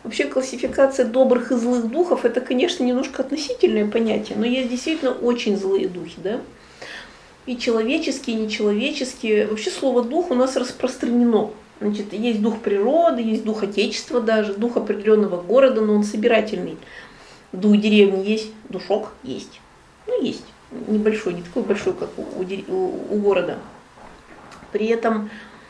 Вообще классификация добрых и злых духов, это, конечно, немножко относительное понятие, но есть действительно очень злые духи, да? И человеческие, и нечеловеческие. Вообще слово дух у нас распространено. Значит, есть дух природы, есть дух отечества даже, дух определенного города, но он собирательный. Дух деревни есть, душок есть. Ну, есть. Небольшой, не такой большой, как у города. При этом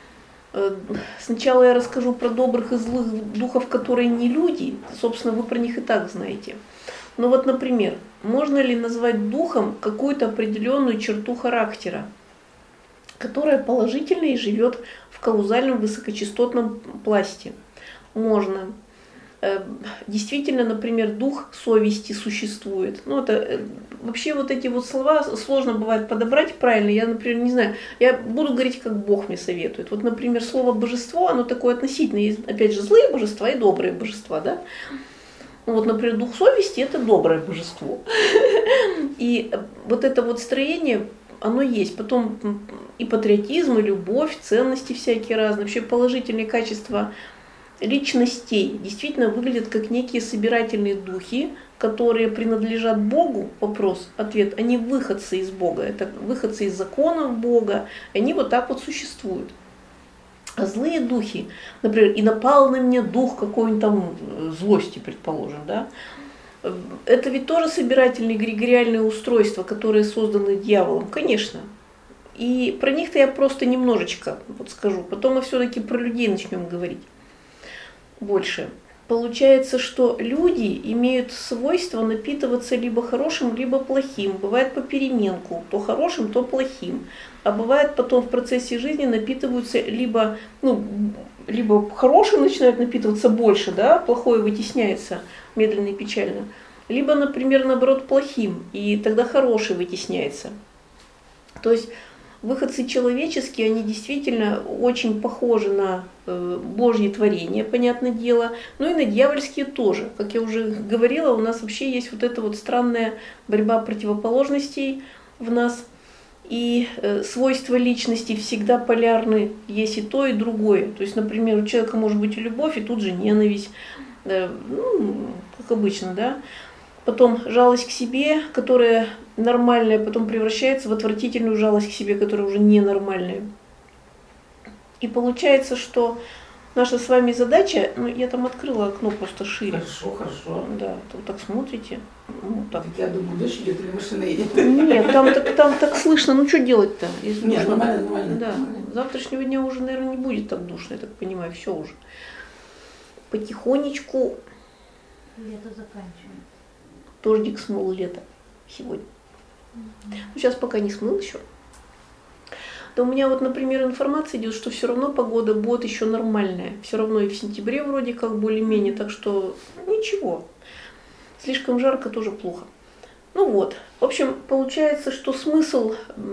сначала я расскажу про добрых и злых духов, которые не люди. Собственно, вы про них и так знаете. Но вот, например, можно ли назвать духом какую-то определенную черту характера, которая положительно и живет в каузальном высокочастотном пласте? Можно. Действительно, например, дух совести существует. Ну, это вообще вот эти вот слова сложно бывает подобрать правильно. Я, например, не знаю, я буду говорить, как Бог мне советует. Вот, например, слово божество, оно такое относительное. Есть, опять же, злые божества и добрые божества, да? Вот, например, дух совести – это доброе божество. И вот это вот строение, оно есть. Потом и патриотизм, и любовь, ценности всякие разные. Вообще положительные качества личностей действительно выглядят как некие собирательные духи, которые принадлежат Богу. Вопрос, ответ, они выходцы из Бога. Это выходцы из законов Бога. Они вот так вот существуют. А злые духи, например, и напал на меня дух какой-нибудь там злости, предположим, да, это ведь тоже собирательные эгрегориальные устройства, которые созданы дьяволом, конечно. И про них-то я просто немножечко вот скажу, потом мы все-таки про людей начнем говорить больше. Получается, что люди имеют свойство напитываться либо хорошим, либо плохим. Бывает попеременку, то хорошим, то плохим. А бывает потом в процессе жизни напитываются либо хорошим начинают напитываться больше, да, плохое вытесняется медленно и печально, либо, например, наоборот, плохим, и тогда хороший вытесняется. То есть выходцы человеческие, они действительно очень похожи на Божье творение, понятное дело, но и на дьявольские тоже. Как я уже говорила, у нас вообще есть вот эта вот странная борьба противоположностей в нас. И свойства личности всегда полярны, есть и то, и другое. То есть, например, у человека может быть и любовь, и тут же ненависть, как обычно, да. Потом жалость к себе, которая нормальная, потом превращается в отвратительную жалость к себе, которая уже ненормальная. И получается, что наша с вами задача, я там открыла окно просто шире. Хорошо. Да, вы так смотрите. Так. Я думаю, дождь идет или машина едет. Нет, там так слышно, что делать-то? Нет, нормально. Да, завтрашнего дня уже, наверное, не будет так душно, я так понимаю, все уже. Потихонечку. Лето заканчивается. Дождик смыл лето сегодня. Сейчас пока не смыл еще. Да у меня вот, например, информация идет, что все равно погода будет еще нормальная. Все равно и в сентябре вроде как более-менее, так что ничего. Слишком жарко тоже плохо. Ну вот, в общем, получается, что смысл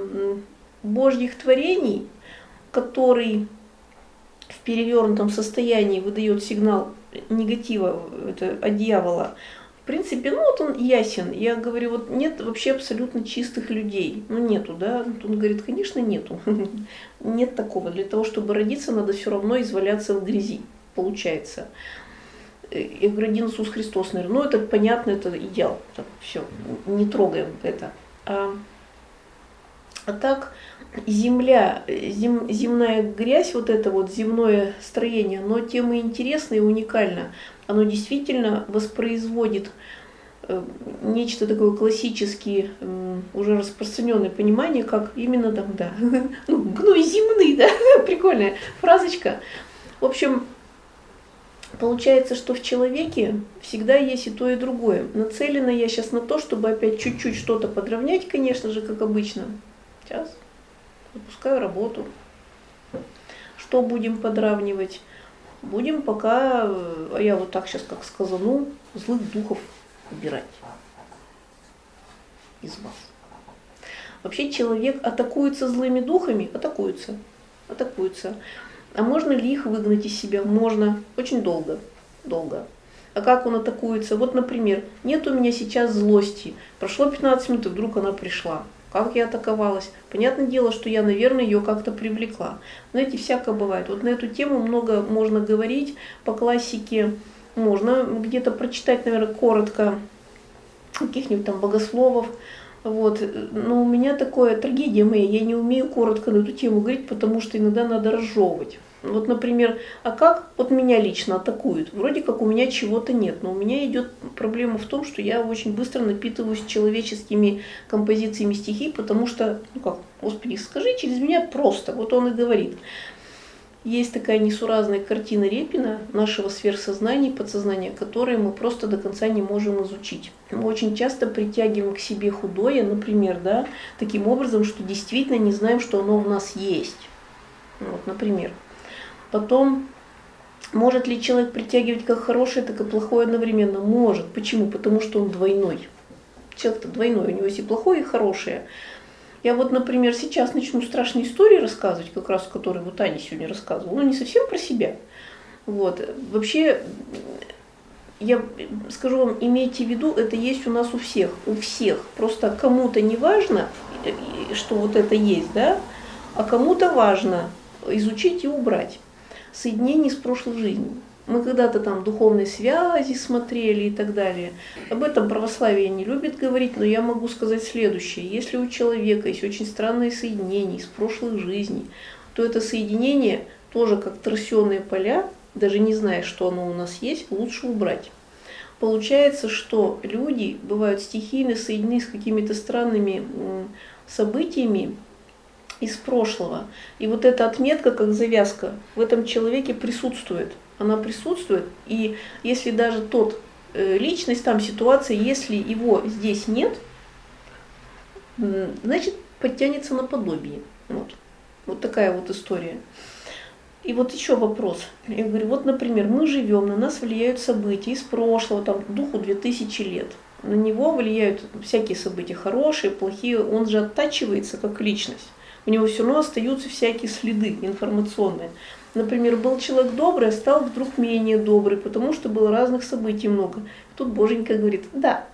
Божьих творений, который в перевернутом состоянии выдает сигнал негатива это, от дьявола, в принципе, вот он ясен. Я говорю, вот нет вообще абсолютно чистых людей. Нету, да? Он говорит, конечно, нету. Нет такого. Для того, чтобы родиться, надо все равно изваляться в грязи. Получается. Я говорю, один Иисус Христос, наверное. Это понятно, это идеал. Все, не трогаем это. А так, земля, земная грязь, вот это вот земное строение, оно тем и интересно и уникально. Оно действительно воспроизводит нечто такое классическое, уже распространенное понимание, как именно там, да, гной земный, да, прикольная фразочка. В общем, получается, что в человеке всегда есть и то, и другое. Нацелена я сейчас на то, чтобы опять чуть-чуть что-то подровнять, конечно же, как обычно. Сейчас запускаю работу. Что будем подравнивать? Будем пока, я вот так сейчас как сказану, злых духов убирать из вас. Вообще человек атакуется злыми духами? Атакуется. А можно ли их выгнать из себя? Можно. Очень долго. А как он атакуется? Вот, например, нет у меня сейчас злости. Прошло 15 минут, и вдруг она пришла. Как я атаковалась? Понятное дело, что я, наверное, ее как-то привлекла. Знаете, всякое бывает. Вот на эту тему много можно говорить. По классике можно где-то прочитать, наверное, коротко каких-нибудь там богословов. Вот. Но у меня такое трагедия моя, я не умею коротко на эту тему говорить, потому что иногда надо разжевывать. Вот, например, а как вот меня лично атакуют? Вроде как у меня чего-то нет, но у меня идет проблема в том, что я очень быстро напитываюсь человеческими композициями стихий, потому что, ну как, Господи, скажи через меня просто. Вот он и говорит. Есть такая несуразная картина Репина нашего сверхсознания и подсознания, которые мы просто до конца не можем изучить. Мы очень часто притягиваем к себе худое, например, да, таким образом, что действительно не знаем, что оно в нас есть. Вот, например. Потом, может ли человек притягивать как хорошее, так и плохое одновременно? Может. Почему? Потому что он двойной. Человек-то двойной, у него есть и плохое, и хорошее. Я вот, например, сейчас начну страшные истории рассказывать, как раз которые вот Аня сегодня рассказывала, но не совсем про себя. Вот. Вообще, я скажу вам, имейте в виду, это есть у нас у всех. Просто кому-то не важно, что вот это есть, да, а кому-то важно изучить и убрать. Соединение с прошлой жизнью. Мы когда-то там духовные связи смотрели и так далее. Об этом православие не любит говорить, но я могу сказать следующее. Если у человека есть очень странные соединения из прошлых жизней, то это соединение тоже как торсионные поля, даже не зная, что оно у нас есть, лучше убрать. Получается, что люди бывают стихийно соединены с какими-то странными событиями из прошлого. И вот эта отметка, как завязка, в этом человеке присутствует. Она присутствует, и если даже тот личность, там ситуация, если его здесь нет, значит подтянется наподобие. Вот такая вот история. И вот еще вопрос. Я говорю, вот, например, мы живем, на нас влияют события из прошлого, там, духу 2000 лет. На него влияют всякие события, хорошие, плохие, он же оттачивается как личность. У него все равно остаются всякие следы информационные. Например, был человек добрый, а стал вдруг менее добрый, потому что было разных событий много. Тут Боженька говорит, да.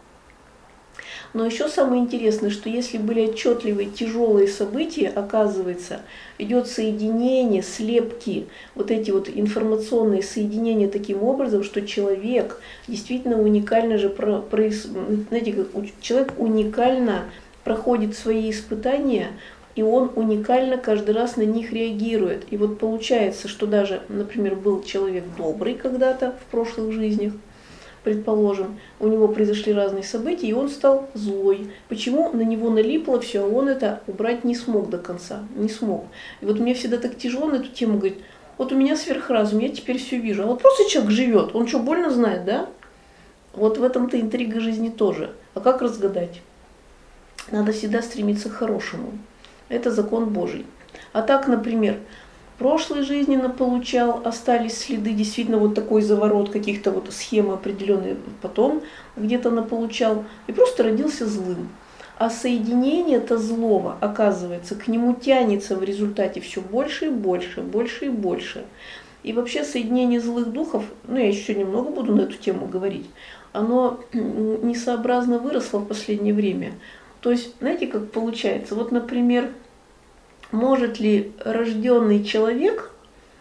Но еще самое интересное, что если были отчетливые, тяжелые события, оказывается, идет соединение, слепки, вот эти вот информационные соединения таким образом, что человек действительно уникально же, знаете, как человек уникально проходит свои испытания, и он уникально каждый раз на них реагирует. И вот получается, что даже, например, был человек добрый когда-то в прошлых жизнях, предположим, у него произошли разные события, и он стал злой. Почему? На него налипло все, а он это убрать не смог до конца, не смог. И вот мне всегда так тяжело на эту тему говорить, вот у меня сверхразум, я теперь все вижу. А вот просто человек живет, он что, больно знает, да? Вот в этом-то интрига жизни тоже. А как разгадать? Надо всегда стремиться к хорошему. Это закон Божий. А так, например, в прошлой жизни наполучал, остались следы, действительно вот такой заворот, каких-то вот схем определенные, потом где-то наполучал, и просто родился злым. А соединение-то злого, оказывается, к нему тянется в результате все больше и больше, больше и больше. И вообще соединение злых духов, я еще немного буду на эту тему говорить, оно несообразно выросло в последнее время. То есть, знаете, как получается? Вот, например, может ли рожденный человек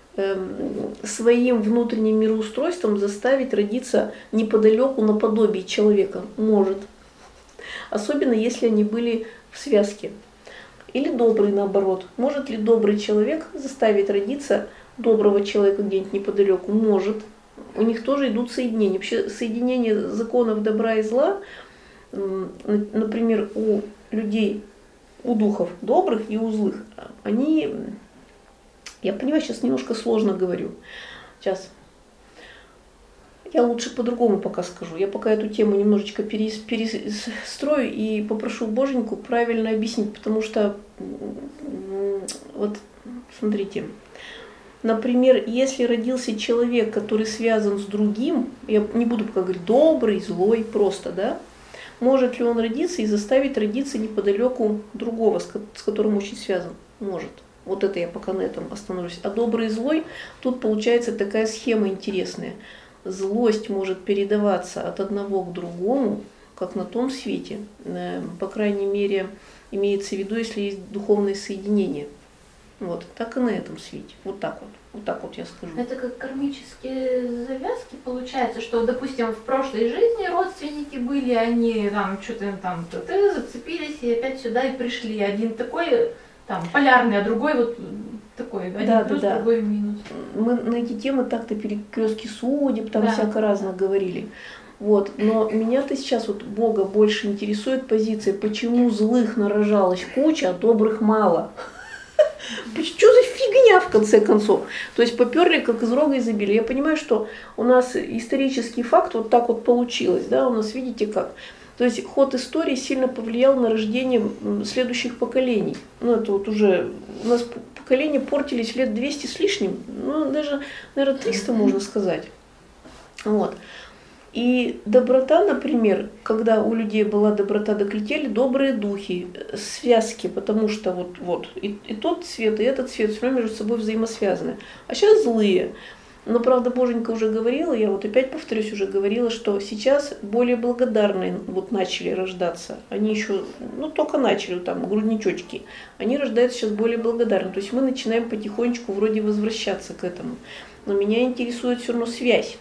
своим внутренним мироустройством заставить родиться неподалеку наподобие человека? Может. Особенно, если они были в связке. Или добрый, наоборот. Может ли добрый человек заставить родиться доброго человека где-нибудь неподалеку? Может. У них тоже идут соединения. Вообще, соединение законов добра и зла, например, у людей, у духов добрых и у злых, они, я понимаю, сейчас немножко сложно говорю, сейчас, я лучше по-другому пока скажу, я пока эту тему немножечко перестрою и попрошу Боженьку правильно объяснить, потому что, вот, смотрите, например, если родился человек, который связан с другим, я не буду пока говорить добрый, злой, просто, да, может ли он родиться и заставить родиться неподалеку другого, с которым очень связан? Может. Вот это я пока на этом остановлюсь. А добрый и злой, тут получается такая схема интересная. Злость может передаваться от одного к другому, как на том свете. По крайней мере, имеется в виду, если есть духовное соединение. Вот, так и на этом свете. Вот так вот я скажу. Это как кармические завязки получается, что, допустим, в прошлой жизни родственники были, они там что-то там зацепились и опять сюда и пришли. Один такой там полярный, а другой вот такой, один плюс, другой минус. Мы на эти темы так-то перекрестки судеб, там всяко разно говорили. Вот. Но меня-то сейчас вот Бога больше интересует позиция, почему злых нарожалась куча, а добрых мало. Что за фигня, в конце концов? То есть поперли как из рога изобилия. Я понимаю, что у нас исторический факт вот так вот получилось, да, у нас видите как. То есть ход истории сильно повлиял на рождение следующих поколений. Ну это вот уже, у нас поколения портились лет 200 с лишним, ну даже, наверное, 300 можно сказать. Вот. И доброта, например, когда у людей была доброта, доклетели добрые духи, связки, потому что вот и тот цвет, и этот цвет все равно между собой взаимосвязаны. А сейчас злые. Но, правда, Боженька уже говорила, я вот опять повторюсь, уже говорила, что сейчас более благодарные вот начали рождаться. Они еще, только начали, там, грудничочки. Они рождаются сейчас более благодарны. То есть мы начинаем потихонечку вроде возвращаться к этому. Но меня интересует все равно связь.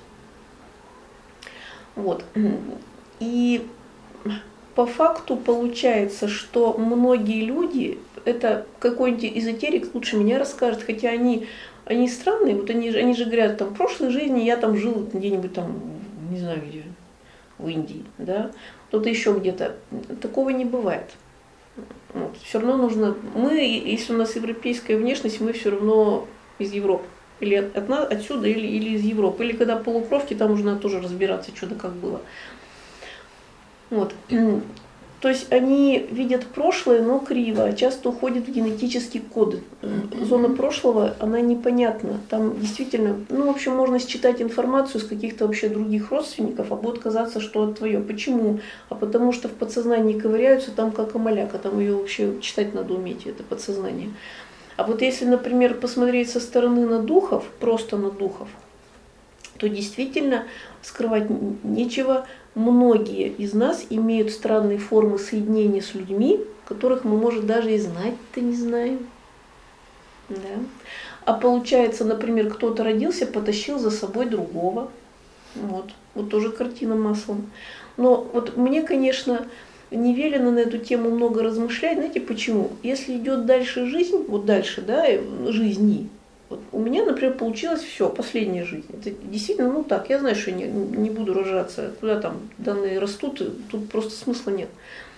Вот. И по факту получается, что многие люди, это какой-нибудь эзотерик лучше меня расскажет, хотя они странные, вот они же говорят, там, в прошлой жизни я там жил где-нибудь там, не знаю где, в Индии, да, кто-то еще где-то. Такого не бывает. Вот. Все равно нужно, если у нас европейская внешность, мы все равно из Европы. Или отсюда, или из Европы. Или когда полукровки, там уже надо тоже разбираться, что да как было. Вот. То есть они видят прошлое, но криво, часто уходят в генетические коды. Зона прошлого, она непонятна. Там действительно, в общем, можно считать информацию с каких-то вообще других родственников, а будет казаться, что это твое. Почему? А потому что в подсознании ковыряются там как амаляка, там ее вообще читать надо уметь, это подсознание. А вот если, например, посмотреть со стороны на духов, просто на духов, то действительно скрывать нечего. Многие из нас имеют странные формы соединения с людьми, которых мы, может, даже и знать-то не знаем. Да? А получается, например, кто-то родился, потащил за собой другого. Вот тоже картина маслом. Но вот мне, конечно, не велено на эту тему много размышлять. Знаете почему? Если идет дальше жизнь, вот дальше, да, жизни, вот у меня, например, получилось все, последняя жизнь. Это действительно, так, я знаю, что я не буду рожаться, куда там данные растут, тут просто смысла нет.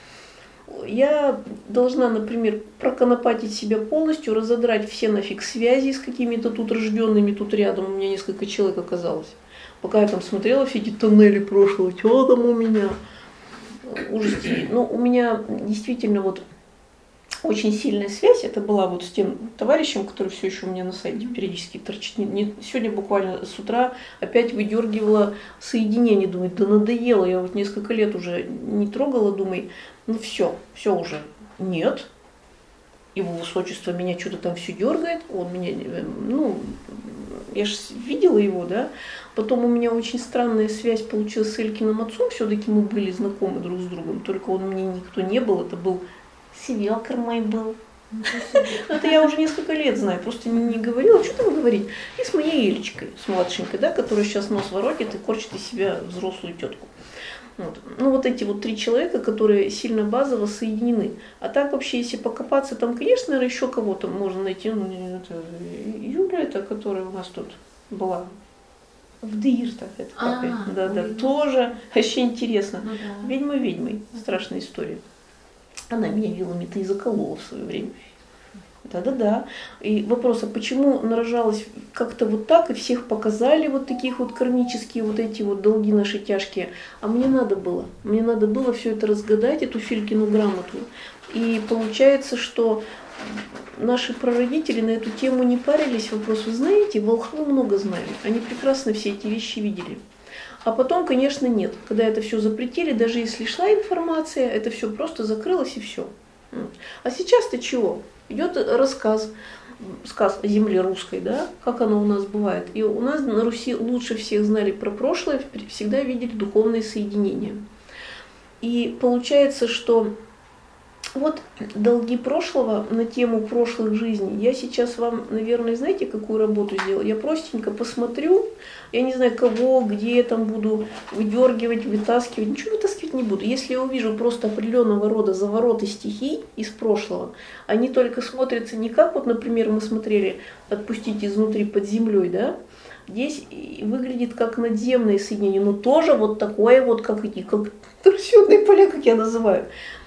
Я должна, например, проконопатить себя полностью, разодрать все нафиг связи с какими-то тут рожденными, тут рядом у меня несколько человек оказалось. Пока я там смотрела все эти тоннели прошлого, что там у меня. Ужасти. У меня действительно вот очень сильная связь. Это была вот с тем товарищем, который все еще у меня на сайте периодически торчит. Сегодня буквально с утра опять выдергивала соединение. Думаю, да надоело, я вот несколько лет уже не трогала, думаю, все уже нет. Его высочество меня что-то там все дергает. Он меня, я же видела его, да. Потом у меня очень странная связь получилась с Элькиным отцом. Все-таки мы были знакомы друг с другом. Только он мне никто не был. Это был свекр мой был. Это я уже несколько лет знаю. Просто не говорила, что там говорить. И с моей Элечкой, с младшенькой, да, которая сейчас нос воротит и корчит из себя взрослую тетку. Вот эти вот 3 человека, которые сильно базово соединены. А так вообще, если покопаться, там, конечно, наверное, еще кого-то можно найти. Это Юля, которая у нас тут была. В Диртах, это как да, тоже вообще интересно. Ведьма, страшная история. Она меня вилами-то и заколола в свое время. Да. И вопрос, а почему нарожалась как-то вот так, и всех показали вот таких вот кармические вот эти вот долги наши тяжкие. А мне надо было все это разгадать, эту Филькину грамоту. И получается, что наши прародители на эту тему не парились. Вопрос, вы знаете, волхвы много знали. Они прекрасно все эти вещи видели. А потом, конечно, нет. Когда это все запретили, даже если шла информация, это все просто закрылось и все. А сейчас-то чего? Идет сказ о земле русской, да, как оно у нас бывает. И у нас на Руси лучше всех знали про прошлое, всегда видели духовные соединения. И получается, что Вот долги прошлого на тему прошлых жизней. Я сейчас вам, наверное, знаете, какую работу сделаю? Я простенько посмотрю, я не знаю кого, где я там буду выдергивать, вытаскивать. Ничего вытаскивать не буду. Если я увижу просто определенного рода завороты стихий из прошлого, они только смотрятся не как, вот, например, мы смотрели «Отпустить изнутри под землей», да? Здесь выглядит как надземное соединение, но тоже вот такое вот, как торсионные поля, как я называю.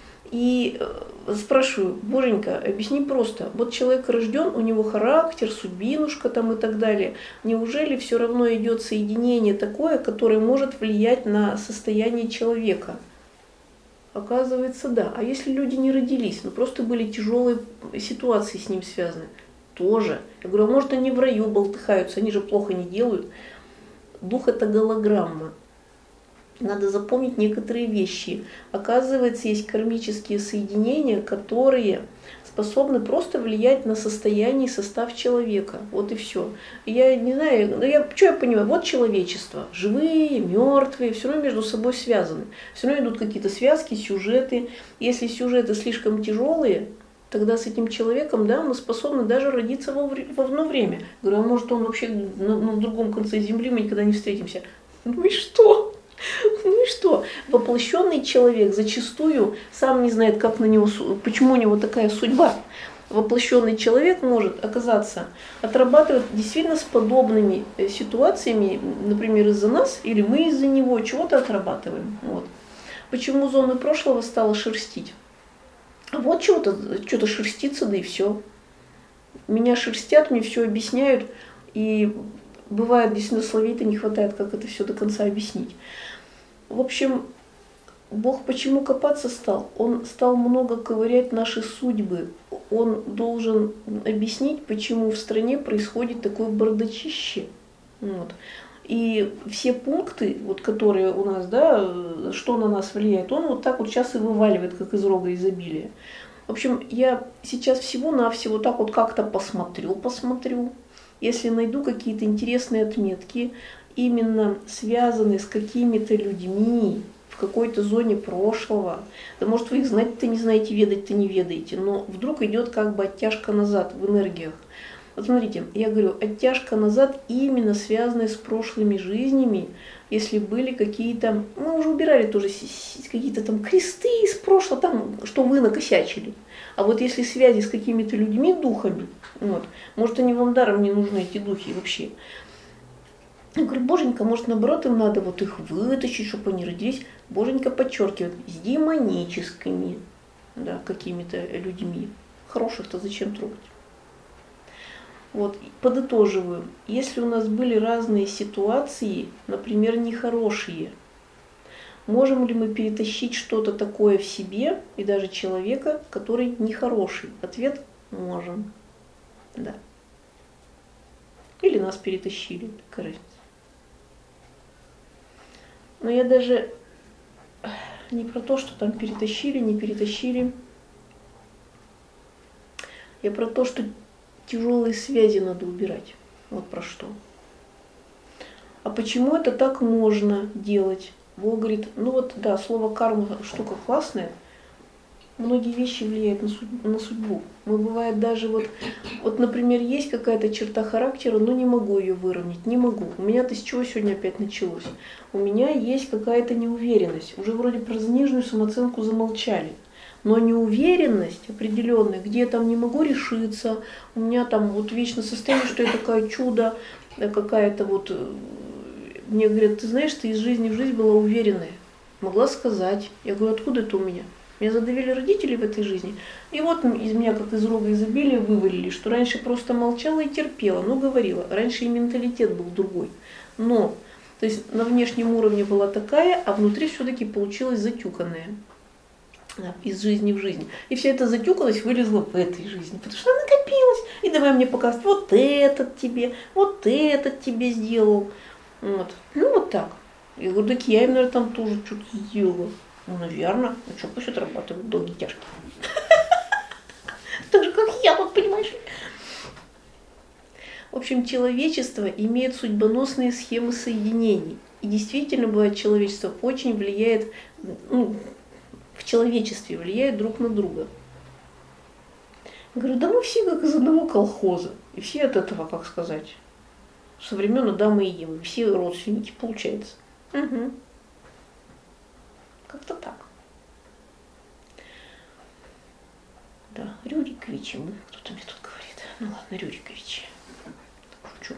И спрашиваю: Боженька, объясни просто, вот человек рожден, у него характер, судьбинушка там и так далее. Неужели все равно идет соединение такое, которое может влиять на состояние человека? Оказывается, да. А если люди не родились, но просто были тяжелые ситуации с ним связаны? Тоже. Я говорю, а может они в раю болтыхаются, они же плохо не делают. Дух — это голограмма. Надо запомнить некоторые вещи. Оказывается, есть кармические соединения, которые способны просто влиять на состояние и состав человека. Вот и все. Я не знаю, что я понимаю? Вот человечество. Живые, мертвые, все равно между собой связаны. Все равно идут какие-то связки, сюжеты. Если сюжеты слишком тяжелые, тогда с этим человеком, да, мы способны даже родиться во одно время. Говорю, а может он вообще на другом конце земли, мы никогда не встретимся. Ну и что? Ну и что? Воплощенный человек зачастую сам не знает, как на него, почему у него такая судьба. Воплощенный человек может оказаться, отрабатывать действительно с подобными ситуациями, например, из-за нас, или мы из-за него чего-то отрабатываем. Вот. Почему зоны прошлого стало шерстить? Вот что-то шерстится, да и все. Меня шерстят, мне все объясняют, и бывает, действительно, словей-то не хватает, как это все до конца объяснить. В общем, Бог почему копаться стал? Он стал много ковырять наши судьбы. Он должен объяснить, почему в стране происходит такое бардачище. Вот. И все пункты, вот, которые у нас, да, что на нас влияет, он вот так вот сейчас и вываливает, как из рога изобилия. В общем, я сейчас всего-навсего так вот как-то посмотрю. Если найду какие-то интересные отметки, именно связанные с какими-то людьми в какой-то зоне прошлого, да может вы их знать-то не знаете, ведать-то не ведаете, но вдруг идет как бы оттяжка назад в энергиях. Вот смотрите, я говорю, оттяжка назад именно связанная с прошлыми жизнями, если были какие-то, мы уже убирали тоже какие-то там кресты из прошлого, там, что вы накосячили. А вот если связи с какими-то людьми, духами, вот, может они вам даром не нужны, эти духи вообще. Я говорю, Боженька, может наоборот им надо вот их вытащить, чтобы они родились. Боженька подчеркивает, с демоническими, да, какими-то людьми. Хороших-то зачем трогать? Вот, подытоживаю, если у нас были разные ситуации, например, нехорошие, можем ли мы перетащить что-то такое в себе и даже человека, который нехороший? Ответ – можем. Да. Или нас перетащили, какая разница. Но я даже не про то, что там перетащили, не перетащили. Я про то, что тяжелые связи надо убирать. Вот про что. А почему это так можно делать? Бог говорит, ну вот да, слово карма штука классная. Многие вещи влияют на судьбу. Мы бывает даже вот, например, есть какая-то черта характера, но не могу ее выровнять, не могу. У меня-то с чего сегодня опять началось? У меня есть какая-то неуверенность. Уже вроде про заниженную самооценку замолчали. Но неуверенность определенная, где я там не могу решиться, у меня там вот вечно состояние, что я такая чудо, какая-то вот... Мне говорят, ты знаешь, ты из жизни в жизнь была уверенная. Могла сказать. Я говорю, откуда это у меня? Меня задавили родители в этой жизни. И вот из меня, как из рога изобилия, вывалили, что раньше просто молчала и терпела, но говорила. Раньше и менталитет был другой. Но, то есть на внешнем уровне была такая, а внутри все-таки получилась затюканная. Из жизни в жизнь. И вся эта затюканность вылезла в этой жизни, потому что она накопилась. И давай мне показывать, вот этот тебе сделал. Вот. Ну вот так. Я говорю, так я им, наверное, там тоже что-то сделала. Ну, наверное. Ну что, пусть отрабатывают долгие тяжкие. Так же, как я, вот понимаешь. В общем, человечество имеет судьбоносные схемы соединений. И действительно, бывает, человечество очень влияет, в человечестве влияют друг на друга. Я говорю, да мы все как из одного колхоза. И все от этого, как сказать, со времен Адама и Евы. Все родственники, получается. Угу. Как-то так. Да, Рюриковичи мы. Кто-то мне тут говорит. Ну ладно, Рюриковичи. Шучу.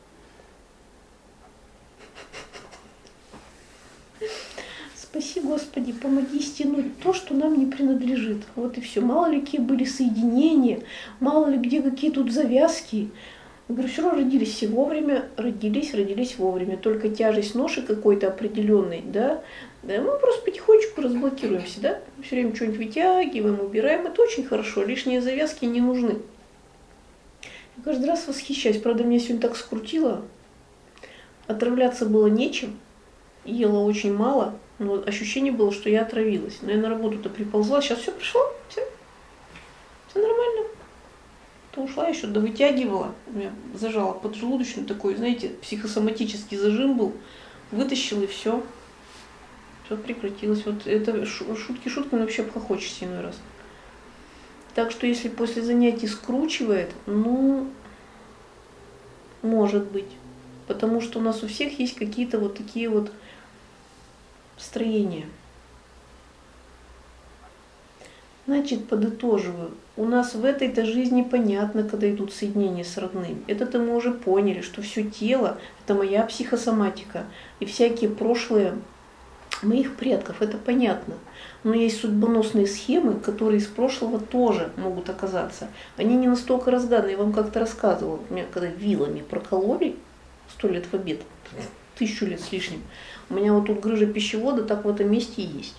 Спаси, Господи, помоги стянуть то, что нам не принадлежит. Вот и все. Мало ли какие были соединения, мало ли где какие тут завязки. Я говорю, все равно родились все вовремя, родились вовремя. Только тяжесть ноши какой-то определенной, да, мы просто потихонечку разблокируемся, да. Все время что-нибудь вытягиваем, убираем. Это очень хорошо. Лишние завязки не нужны. Я каждый раз восхищаюсь. Правда, меня сегодня так скрутило. Отравляться было нечем. Ела очень мало. Но ощущение было, что я отравилась. Но я на работу-то приползла, сейчас все пришло, все нормально. То ушла, еще довытягивала, у меня зажала поджелудочную такой, знаете, психосоматический зажим был, вытащила и все прекратилось. Вот это шутки шутками, вообще обхохочешься иной раз. Так что если после занятий скручивает, ну, может быть, потому что у нас у всех есть какие-то вот такие вот строение. Значит, подытоживаю. У нас в этой-то жизни понятно, когда идут соединения с родными. Это-то мы уже поняли, что все тело – это моя психосоматика. И всякие прошлые моих предков – это понятно. Но есть судьбоносные схемы, которые из прошлого тоже могут оказаться. Они не настолько разгаданные. Я вам как-то рассказывала. Меня когда вилами прокололи 100 лет в обед, 1000 лет с лишним. У меня вот тут грыжа пищевода так в этом месте и есть.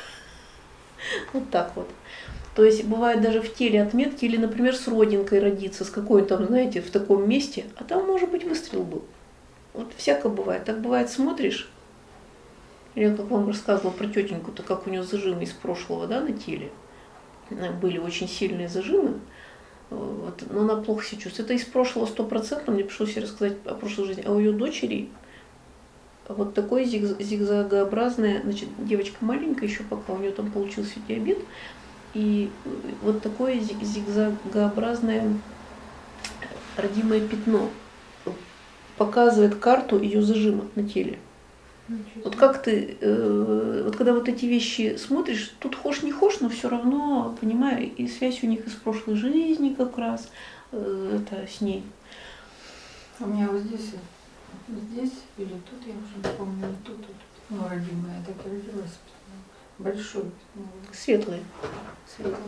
Вот так вот. То есть бывает даже в теле отметки, или, например, с родинкой родиться, с какой-то там, знаете, в таком месте, а там, может быть, выстрел был. Вот всякое бывает. Так бывает, смотришь, я как вам рассказывала про тетеньку-то, как у нее зажимы из прошлого, да, на теле. Были очень сильные зажимы, вот, но она плохо себя чувствует. Это из прошлого 100%, мне пришлось ей рассказать о прошлой жизни. А у ее дочери вот такое зигзагообразное, значит, девочка маленькая еще пока, у нее там получился диабет, и вот такое зигзагообразное родимое пятно показывает карту ее зажима на теле. Вот как ты, вот когда вот эти вещи смотришь, тут хошь не хошь, но все равно, понимаю, и связь у них из прошлой жизни как раз, это с ней. У меня вот здесь или тут, я уже не помню, тут, ну, родимая, так и родилась. Большой. Светлые. Светлый.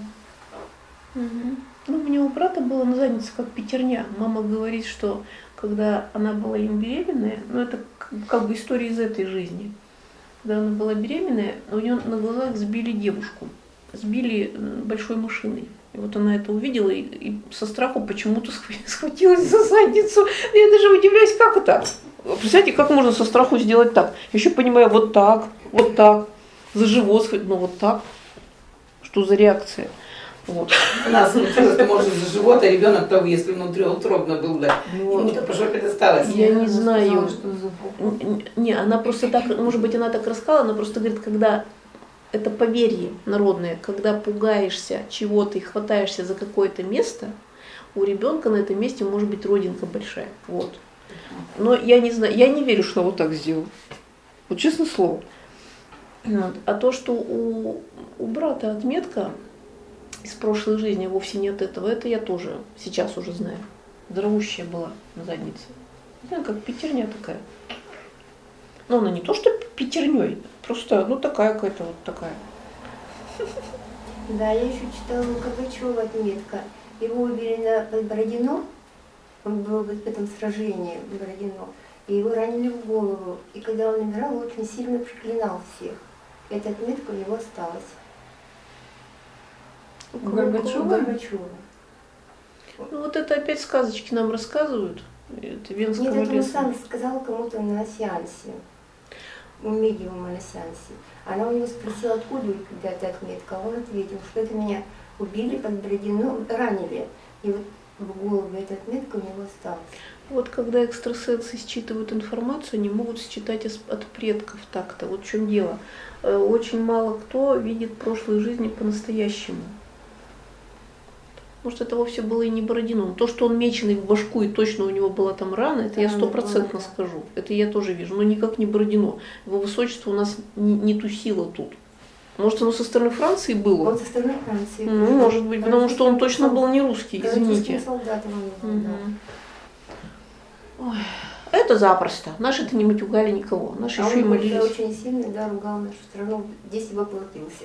Угу. Ну, у меня у брата было на заднице как пятерня. Мама говорит, что когда она была им беременная, ну это как бы история из этой жизни. Когда она была беременная, у нее на глазах сбили девушку. Сбили большой машиной. И вот она это увидела и со страху почему-то схватилась за задницу. Я даже удивляюсь, как это? Представляете, как можно со страху сделать так? Еще понимаю, вот так, за живот схватить, ну вот так. Что за реакция? Вот. У нас это может за живот, а ребенок того, если внутриутробно был, да. Ну, Ему-то по жопе досталось. Я не знаю. Сказала, что Не, она просто так, может быть, она так рассказала, она просто говорит, когда это поверье народное, когда пугаешься чего-то и хватаешься за какое-то место, у ребенка на этом месте может быть родинка большая. Вот. Но я не знаю, я не верю, что вот так сделал. Вот честное слово. Вот. А то, что у брата отметка из прошлой жизни вовсе не от этого, это я тоже сейчас уже знаю. Здоровущая была на заднице. Не знаю, как пятерня такая. Но она не то, что пятерней, просто, ну, такая какая-то вот такая. Да, я еще читала у Горбачева отметка. Его убили под Бородино, он был в этом сражении в Бородино, и его ранили в голову. И когда он умирал, он очень сильно проклинал всех. Эта отметка у него осталась. У Горбачева? У Горбачева. Ну вот это опять сказочки нам рассказывают. Это Венского Нет, это он леса. сам сказал кому-то на сеансе, у медиума на сеансе. Она у него спросила, откуда у тебя эта отметка, а он ответил, что это меня убили под Бородино, ранили. И вот в голове эта отметка у него осталась. Вот когда экстрасенсы считывают информацию, они могут считать от предков так-то. Вот в чем дело. Очень мало кто видит прошлые жизни по-настоящему. Может, это вовсе было и не Бородино. Но то, что он меченый в башку и точно у него была там рана, это я 100% скажу. Это я тоже вижу. Но никак не Бородино. Его высочество у нас не тусило тут. Может, оно со стороны Франции было? Он со стороны Франции. Ну, может быть, потому что он точно был не русский, извините. Солдатом он был, да. Ой, это запросто. Наши-то не матюгали никого. Наши еще и молились. Он очень сильно, да, ругал нашу страну, здесь и воплотился.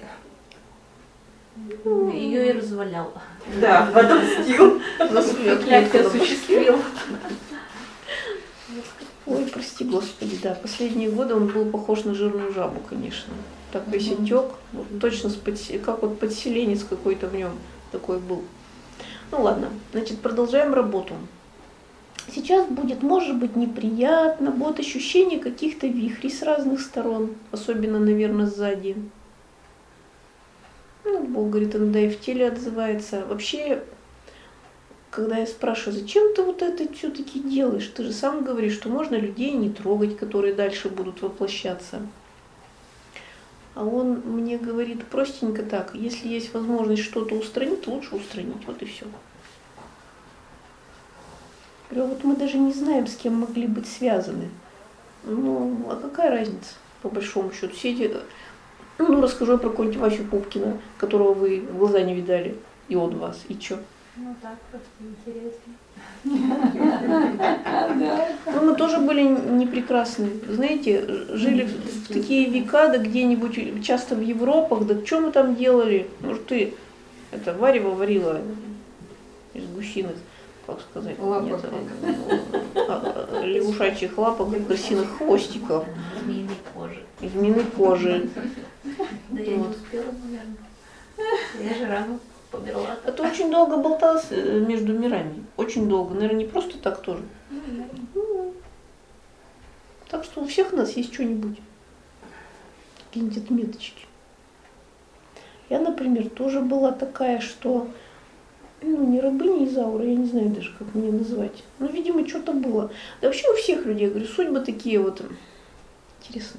Ее и развалял. Да, отомстил. Проклятие осуществил. Ой, прости господи, да. Последние годы он был похож на жирную жабу, конечно. Так весь отек. Вот, точно как вот подселенец какой-то в нем такой был. Ну ладно, значит, продолжаем работу. Сейчас будет, может быть, неприятно, будет ощущение каких-то вихрей с разных сторон, особенно, наверное, сзади. Ну, Бог говорит, иногда и в теле отзывается. Вообще, когда я спрашиваю, зачем ты вот это все-таки делаешь? Ты же сам говоришь, что можно людей не трогать, которые дальше будут воплощаться. А он мне говорит простенько так, если есть возможность что-то устранить, лучше устранить, вот и все. Говорю, вот мы даже не знаем, с кем могли быть связаны. Ну, а какая разница, по большому счету? Все эти... Ну, расскажу я про какого-нибудь Васю Пупкина, которого вы в глаза не видали, и он вас, и чё? Ну так, просто интересно. Ну, мы тоже были не прекрасны. Знаете, жили в такие века, да где-нибудь, часто в Европах, да что мы там делали? Может, ты это варево варила из гусиных, как сказать, нет, лягушачьих лапок, крысиных хвостиков. Змеиной кожи. Из змеиной кожи. Да я не успела, наверное. Я же рано померла. Это очень долго болталось между мирами. Очень долго. Наверное, не просто так тоже. Так что у всех нас есть что-нибудь. Какие-нибудь отметочки. Я, например, тоже была такая, что не рабыня Изаура, я не знаю даже, как мне назвать. Но, видимо, что-то было. Да вообще у всех людей, я говорю, судьбы такие вот интересные.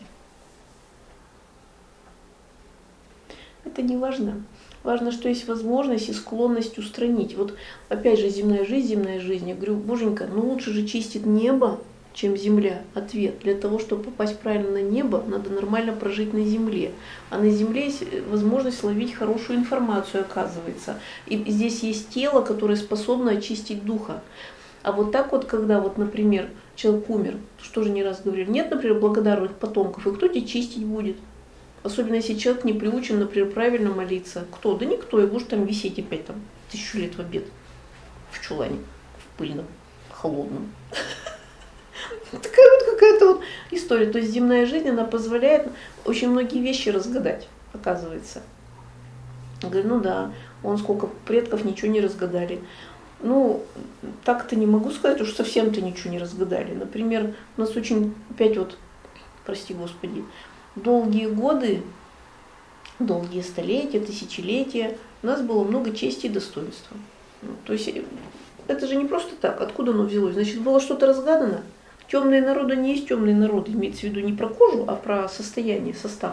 Это не важно. Важно, что есть возможность и склонность устранить. Вот опять же земная жизнь. Я говорю, боженька, ну лучше же чистит небо, чем земля. Ответ. Для того, чтобы попасть правильно на небо, надо нормально прожить на земле. А на земле есть возможность ловить хорошую информацию, оказывается. И здесь есть тело, которое способно очистить духа. А вот так вот, когда, вот, например, человек умер, что же не раз говорили, нет, например, благодарных потомков, и кто тебе чистить будет? Особенно если человек не приучен, например, правильно молиться. Кто? Да никто, и будешь там висеть опять там 1000 лет в обед. В чулане, в пыльном, холодном. Такая вот какая-то вот история. То есть земная жизнь, она позволяет очень многие вещи разгадать, оказывается. Я говорю, ну да, он сколько предков ничего не разгадали. Ну, так-то не могу сказать, уж совсем-то ничего не разгадали. Например, у нас очень, опять вот, прости господи, долгие годы, долгие столетия, тысячелетия у нас было много чести и достоинства. То есть это же не просто так. Откуда оно взялось? Значит, было что-то разгадано. Темные народы не есть темные народы. Имеется в виду не про кожу, а про состояние, состав.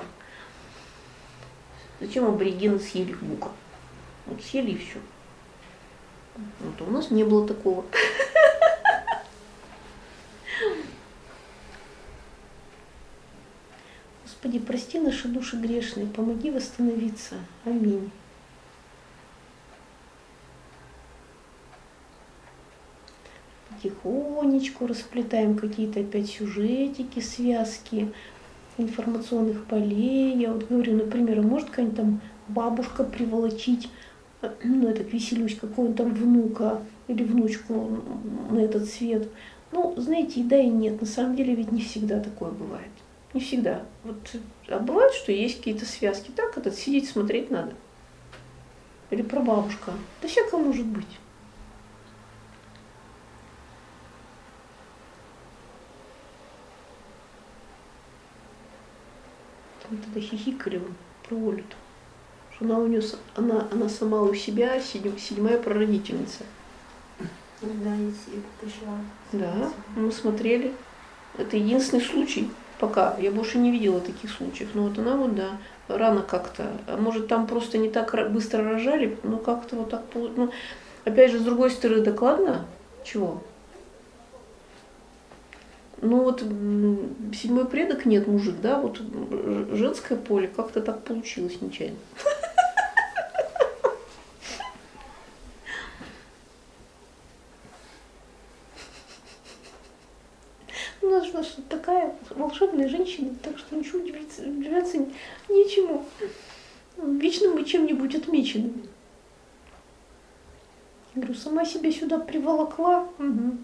Зачем аборигены съели бука? Вот съели и все. Вот, а у нас не было такого. Господи, прости наши души грешные, помоги восстановиться. Аминь. Потихонечку расплетаем какие-то опять сюжетики, связки информационных полей. Я вот говорю, например, может какая-нибудь там бабушка приволочить, ну, я так веселюсь, какого-нибудь там внука или внучку на этот свет. Ну, знаете, и да, и нет. На самом деле ведь не всегда такое бывает. Не всегда. Вот, а бывает, что есть какие-то связки. Так, этот сидеть, смотреть надо. Или прабабушка. Да всякое может быть. Там тогда хихикали про Олю-то. Что она у нее, она сама у себя седьмая прародительница. Да, и пришла. Да, мы смотрели. Это единственный случай пока. Я больше не видела таких случаев. Но вот она вот, да, рано как-то. А может, там просто не так быстро рожали, но как-то вот так получилось. Ну, опять же, с другой стороны, так ладно, чего? Ну вот седьмой предок нет, мужик, да, вот женское поле как-то так получилось нечаянно. У нас же такая волшебная женщина, так что ничего удивляться нечему. Вечно мы чем-нибудь отмечены. Я говорю, сама себя сюда приволокла. Угу.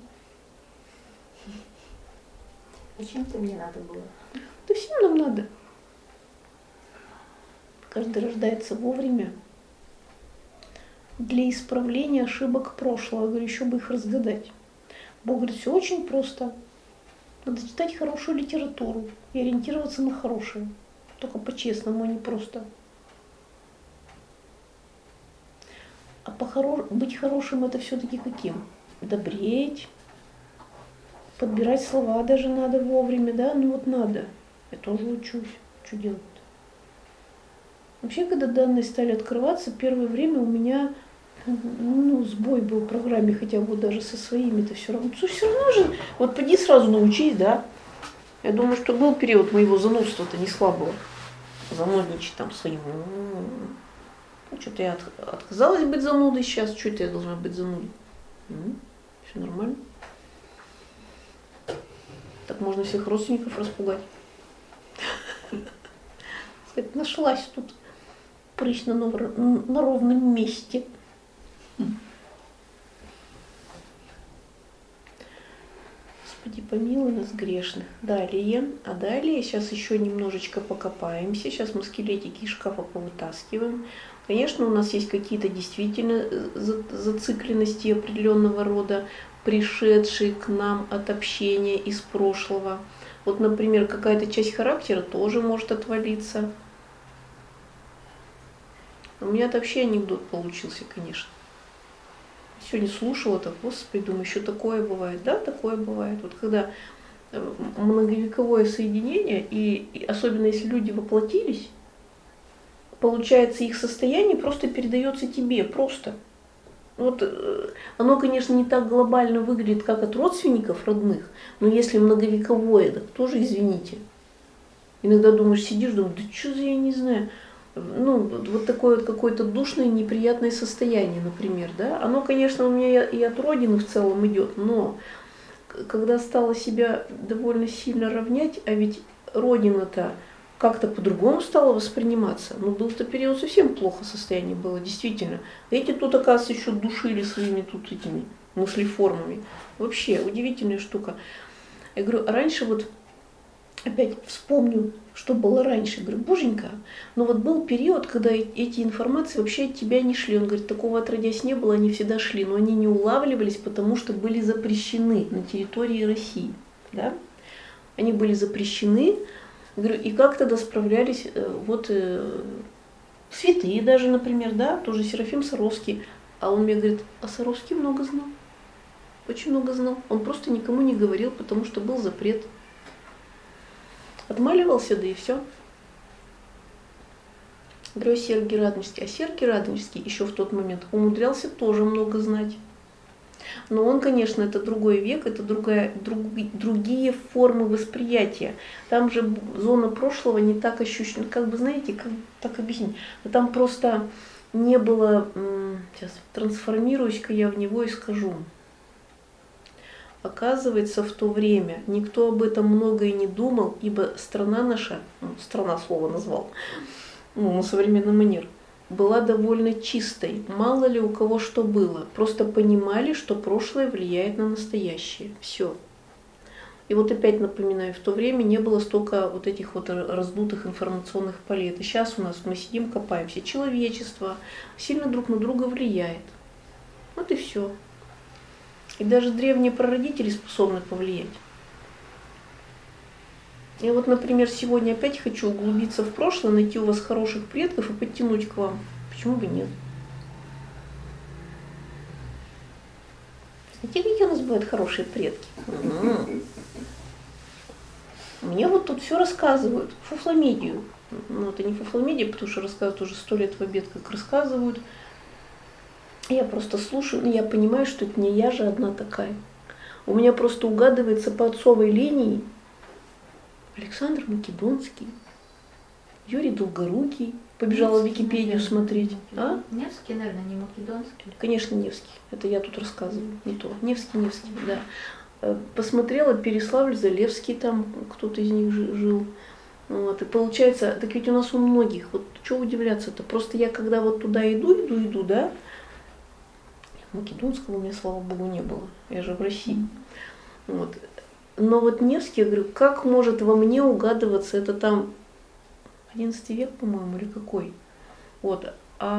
Зачем-то мне надо было. Да всем нам надо. Каждый рождается вовремя для исправления ошибок прошлого. Я говорю, еще бы их разгадать. Бог говорит, все очень просто. Надо читать хорошую литературу и ориентироваться на хорошее. Только по-честному, а не просто. А быть хорошим это все-таки каким? Добреть, подбирать слова даже надо вовремя, да? Ну вот надо. Я тоже учусь. Что делать-то? Вообще, когда данные стали открываться, первое время у меня сбой был в программе, хотя бы даже со своими-то все равно. Ну, все равно же, вот поди сразу научись, да? Я думаю, что был период моего занудства-то не слабого. Занудничать там своим. Что-то я отказалась быть занудой сейчас, что-то я должна быть занудой. Все нормально. Так можно всех родственников распугать. Нашлась тут прыщ на ровном месте. Господи, помилуй нас грешных. Далее, сейчас еще немножечко покопаемся. Сейчас мы скелетики из шкафа повытаскиваем. Конечно, у нас есть какие-то действительно зацикленности определенного рода, пришедшие к нам от общения из прошлого. Вот, например, какая-то часть характера тоже может отвалиться. У меня вообще анекдот получился, конечно. Сегодня слушала так, господи, думаю, еще такое бывает. Да, такое бывает. Вот когда многовековое соединение, и особенно если люди воплотились, получается, их состояние просто передается тебе, просто. Вот оно, конечно, не так глобально выглядит, как от родственников родных, но если многовековое, так тоже извините. Иногда думаешь, сидишь, думаешь, да что за я не знаю. Ну, вот такое вот какое-то душное, неприятное состояние, например, да. Оно, конечно, у меня и от родины в целом идет, но когда стала себя довольно сильно равнять, а ведь родина-то как-то по-другому стала восприниматься. Ну, был-то период совсем плохо состояние было, действительно. Эти тут, оказывается, еще душили своими тут этими мыслеформами. Вообще, удивительная штука. Я говорю, раньше вот, опять вспомню, что было раньше. Говорю, боженька, но вот был период, когда эти информации вообще от тебя не шли. Он говорит, такого отродясь не было, они всегда шли, но они не улавливались, потому что были запрещены на территории России. Да? Они были запрещены. Говорю, и как тогда справлялись святые даже, например, да, тоже Серафим Саровский. А он мне говорит, а Саровский много знал. Очень много знал. Он просто никому не говорил, потому что был запрет. Отмаливался, да и все. Говорю, Сергий Радонежский. А Сергий Радонежский еще в тот момент умудрялся тоже много знать. Но он, конечно, это другой век, это другие формы восприятия. Там же зона прошлого не так ощущена, как бы, знаете, как так объяснить. Там просто не было, сейчас трансформируюсь-ка я в него и скажу. Оказывается, в то время никто об этом много и не думал, ибо страна наша, страна слово назвал, на современный манер, была довольно чистой. Мало ли у кого что было. Просто понимали, что прошлое влияет на настоящее. Все. И вот опять напоминаю, в то время не было столько вот этих вот раздутых информационных полей. Это сейчас у нас мы сидим, копаемся. Человечество сильно друг на друга влияет. Вот и все. И даже древние прародители способны повлиять. Я вот, например, сегодня опять хочу углубиться в прошлое, найти у вас хороших предков и подтянуть к вам. Почему бы нет? Знаете, какие у нас бывают хорошие предки? Мне вот тут все рассказывают, фуфломедию. Ну, это не фуфломедия, потому что рассказывают уже 100 лет в обед, как рассказывают. Я просто слушаю, и я понимаю, что это не я же одна такая. У меня просто угадывается по отцовой линии Александр Македонский, Юрий Долгорукий. Побежала в Википедию смотреть. А? Невский, наверное, не Македонский. Конечно, Невский. Это я тут рассказываю, не то. Невский, да. Посмотрела, Переславль-Залевский, там кто-то из них жил. Вот. И получается, так ведь у нас у многих, вот что удивляться-то, просто я когда вот туда иду, да, Македонского у меня, слава богу, не было, я же в России. Вот. Но вот Невский, я говорю, как может во мне угадываться, это там 11 век, по-моему, или какой? Вот.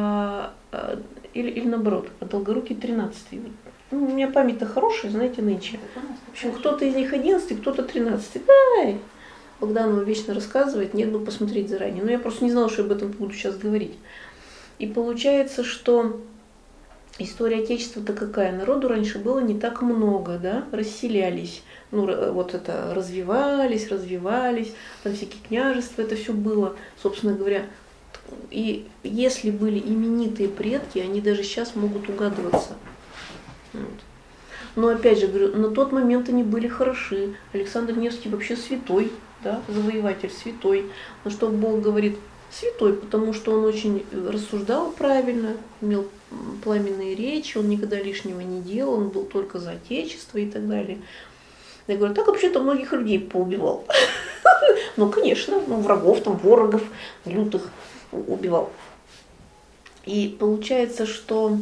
Или наоборот, а Долгорукий 13 век. Ну, у меня память-то хорошая, знаете, нынче. В общем, кто-то из них 11, кто-то 13. Да, Богданова вечно рассказывает, нет бы посмотреть заранее. Но я просто не знала, что я об этом буду сейчас говорить. И получается, что история Отечества-то какая? Народу раньше было не так много, да, расселялись. Ну, вот это развивались, там всякие княжества, это все было, собственно говоря. И если были именитые предки, они даже сейчас могут угадываться. Вот. Но опять же, говорю, на тот момент они были хороши. Александр Невский вообще святой, да, завоеватель святой. Но что Бог говорит, святой, потому что он очень рассуждал правильно, имел пламенные речи, он никогда лишнего не делал, он был только за Отечество и так далее. Я говорю, так вообще-то многих людей поубивал. Ну, конечно, врагов, там, ворогов, лютых убивал. И получается, что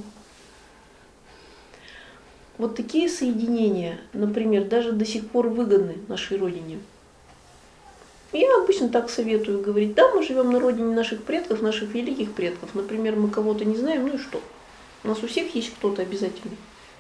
вот такие соединения, например, даже до сих пор выгодны нашей Родине. Я обычно так советую говорить, да, мы живем на родине наших предков, наших великих предков. Например, мы кого-то не знаем, ну и что? У нас у всех есть кто-то обязательно.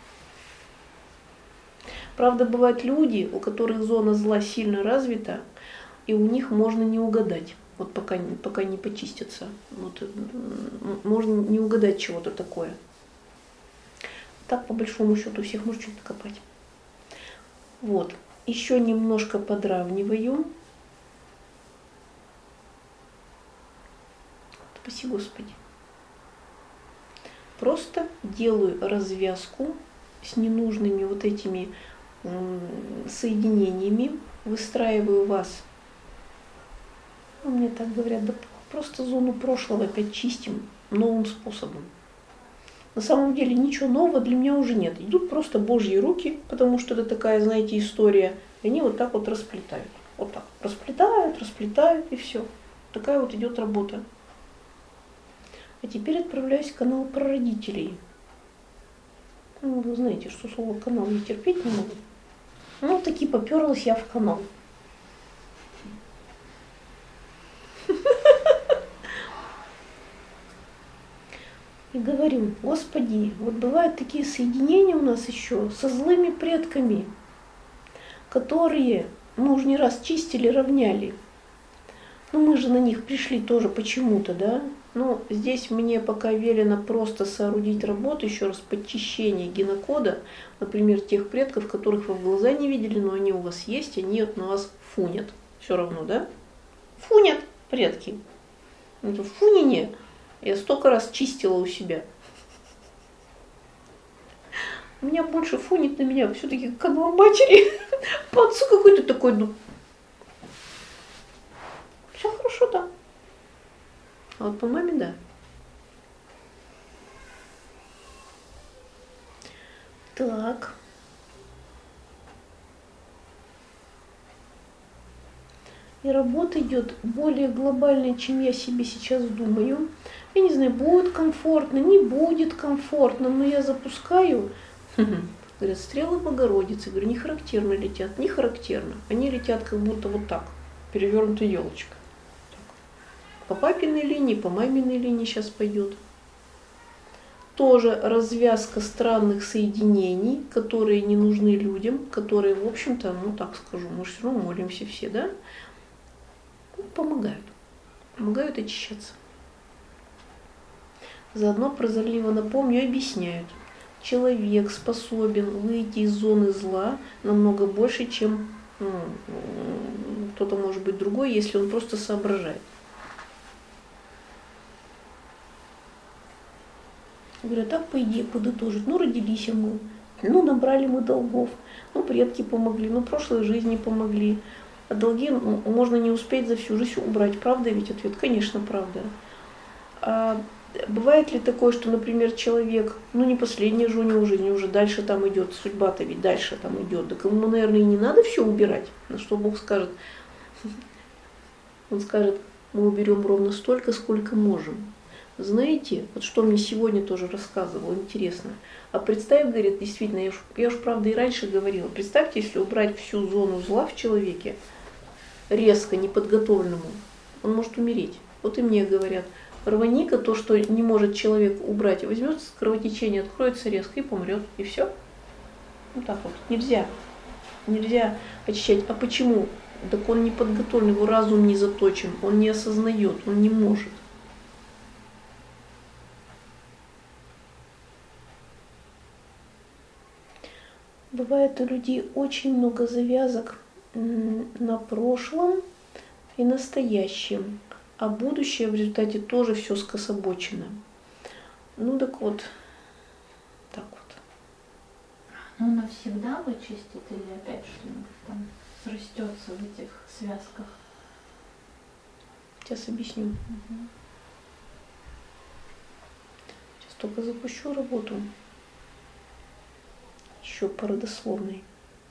Правда, бывают люди, у которых зона зла сильно развита, и у них можно не угадать, вот пока не почистятся. Вот, можно не угадать чего-то такое. Так, по большому счету, у всех может что-то накопать. Вот. Еще немножко подравниваю. Спаси Господи. Просто делаю развязку с ненужными вот этими соединениями, выстраиваю вас. Ну, мне так говорят, да просто зону прошлого опять чистим новым способом. На самом деле ничего нового для меня уже нет. Идут просто Божьи руки, потому что это такая, знаете, история. И они вот так вот расплетают. Вот так. Расплетают и все. Такая вот идет работа. А теперь отправляюсь в канал прародителей. Ну, вы знаете, что слово канал я терпеть не могу. Ну, таки поперлась я в канал. И говорю, Господи, вот бывают такие соединения у нас еще со злыми предками, которые мы уже не раз чистили, равняли. Ну, мы же на них пришли тоже почему-то, да? Но здесь мне пока велено просто соорудить работу, еще раз, подчищение генокода, например, тех предков, которых вы в глаза не видели, но они у вас есть, они на вас фунят. Все равно, да? Фунят предки. Это фунение я столько раз чистила у себя. У меня больше фунит на меня все-таки канал матери. По отцу какой-то такой, ну, все хорошо, да. А вот по маме, да. Так. И работа идет более глобальная, чем я себе сейчас думаю. Я не знаю, будет комфортно, не будет комфортно, но я запускаю. Говорят, стрелы Богородицы. Говорю, не характерно летят, не характерно. Они летят как будто вот так, перевернутая елочка. По папиной линии, по маминой линии сейчас пойдет. Тоже развязка странных соединений, которые не нужны людям, которые, в общем-то, ну так скажу, мы же все равно молимся все, да? Помогают. Помогают очищаться. Заодно прозорливо напомню, объясняют. человек способен выйти из зоны зла намного больше, чем кто-то может быть другой, если он просто соображает. Говорят, так по идее подытожить. Родились мы, набрали мы долгов, предки помогли, в прошлой жизни помогли. А долги можно не успеть за всю жизнь убрать. Правда ведь ответ? Конечно, правда. А бывает ли такое, что, например, человек, не последняя же у него жизнь, уже дальше там идет, судьба-то ведь дальше там идет, так ему, наверное, и не надо все убирать. На что Бог скажет? Он скажет, мы уберем ровно столько, сколько можем. Знаете, вот что мне сегодня тоже рассказывал, интересно. А представь, говорит, действительно, я уж правда и раньше говорила, представьте, если убрать всю зону зла в человеке, резко, неподготовленному, он может умереть. Вот и мне говорят, рвани-ка то, что не может человек убрать, возьмет кровотечение, откроется резко и помрет, и все. Так вот, нельзя очищать. А почему? Так он не подготовлен, его разум не заточен, он не осознает, он не может. Бывает у людей очень много завязок на прошлом и настоящем, а будущее в результате тоже все скособочено. Так вот. Навсегда вычистит или опять что-нибудь там срастется в этих связках? Сейчас объясню. Сейчас только запущу работу. Еще по родословной.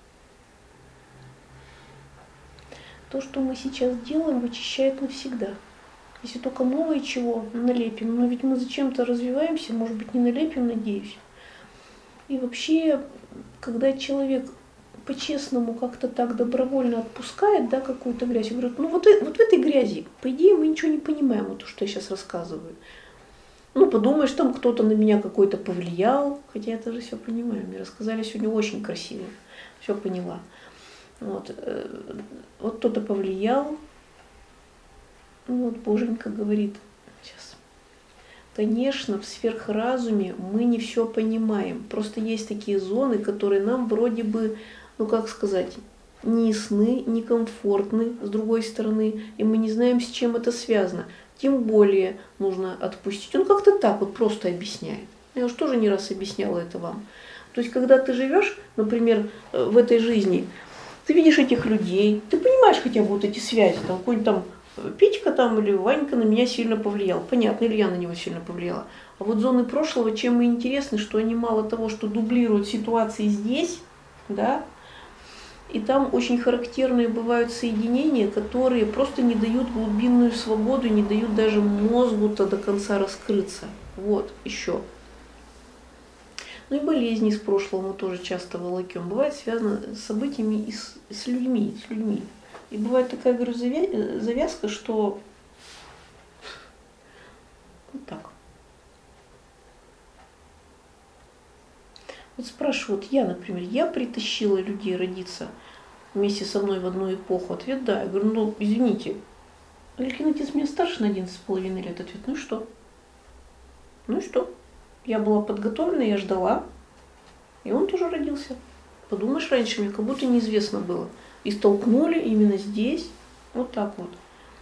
То, что мы сейчас делаем, вычищает навсегда. Если только новое чего налепим, но ведь мы зачем-то развиваемся, может быть, не налепим, надеюсь. И вообще, когда человек по-честному как-то так добровольно отпускает, какую-то грязь, и говорит, вот в этой грязи, по идее, мы ничего не понимаем, вот то, что я сейчас рассказываю. Подумаешь, там кто-то на меня какой-то повлиял, хотя я тоже все понимаю. Мне рассказали сегодня очень красиво, все поняла. Вот кто-то повлиял, Боженька говорит сейчас. Конечно, в сверхразуме мы не все понимаем. Просто есть такие зоны, которые нам вроде бы, не ясны, не комфортны, с другой стороны, и мы не знаем, с чем это связано. Тем более нужно отпустить. Он как-то так вот просто объясняет. Я уже тоже не раз объясняла это вам. То есть, когда ты живешь, например, в этой жизни, ты видишь этих людей, ты понимаешь хотя бы вот эти связи, какой-нибудь там Петька или Ванька на меня сильно повлиял. Понятно, или я на него сильно повлияла. А вот зоны прошлого, чем и интересны, что они мало того, что дублируют ситуации здесь, и там очень характерные бывают соединения, которые просто не дают глубинную свободу, не дают даже мозгу-то до конца раскрыться. Вот, еще. И болезни из прошлого мы тоже часто волокем. Бывает связано с событиями и с людьми. И бывает такая, говорю, завязка, что вот так. Вот спрашивают, например, я притащила людей родиться вместе со мной в одну эпоху? Ответ – да. Я говорю, извините, Алексей отец меня старше на 11,5 лет. Ответ – ну и что? Я была подготовлена, я ждала, и он тоже родился. Подумаешь, раньше мне как будто неизвестно было. И столкнули именно здесь, вот так вот.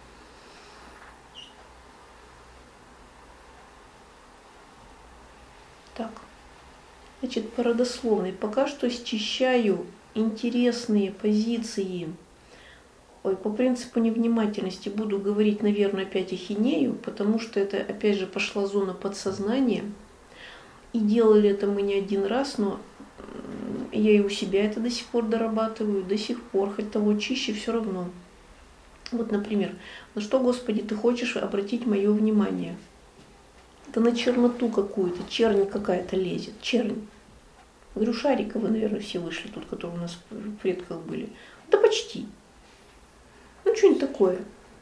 Так. Значит, по родословной. Пока что счищаю интересные позиции. По принципу невнимательности буду говорить, наверное, опять ахинею, потому что это, опять же, пошла зона подсознания. И делали это мы не один раз, но я и у себя это до сих пор дорабатываю, до сих пор, хоть того чище, все равно. Вот, например, на что, Господи, ты хочешь обратить мое внимание? Да на черноту какую-то, чернь какая-то лезет, чернь. Говорю, Шариковы, наверное, все вышли тут, которые у нас в предках были. Да почти. Что-нибудь такое.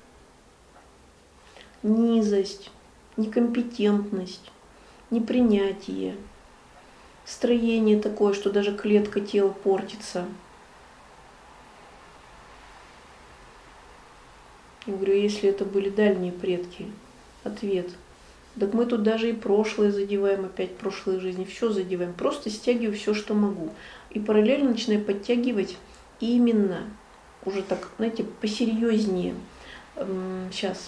Низость, некомпетентность, непринятие, строение такое, что даже клетка тела портится. Я говорю, если это были дальние предки, ответ. Так мы тут даже и прошлое задеваем, опять прошлые жизни, все задеваем. Просто стягиваю все, что могу. И параллельно начинаю подтягивать именно, уже так, знаете, посерьезнее. Сейчас.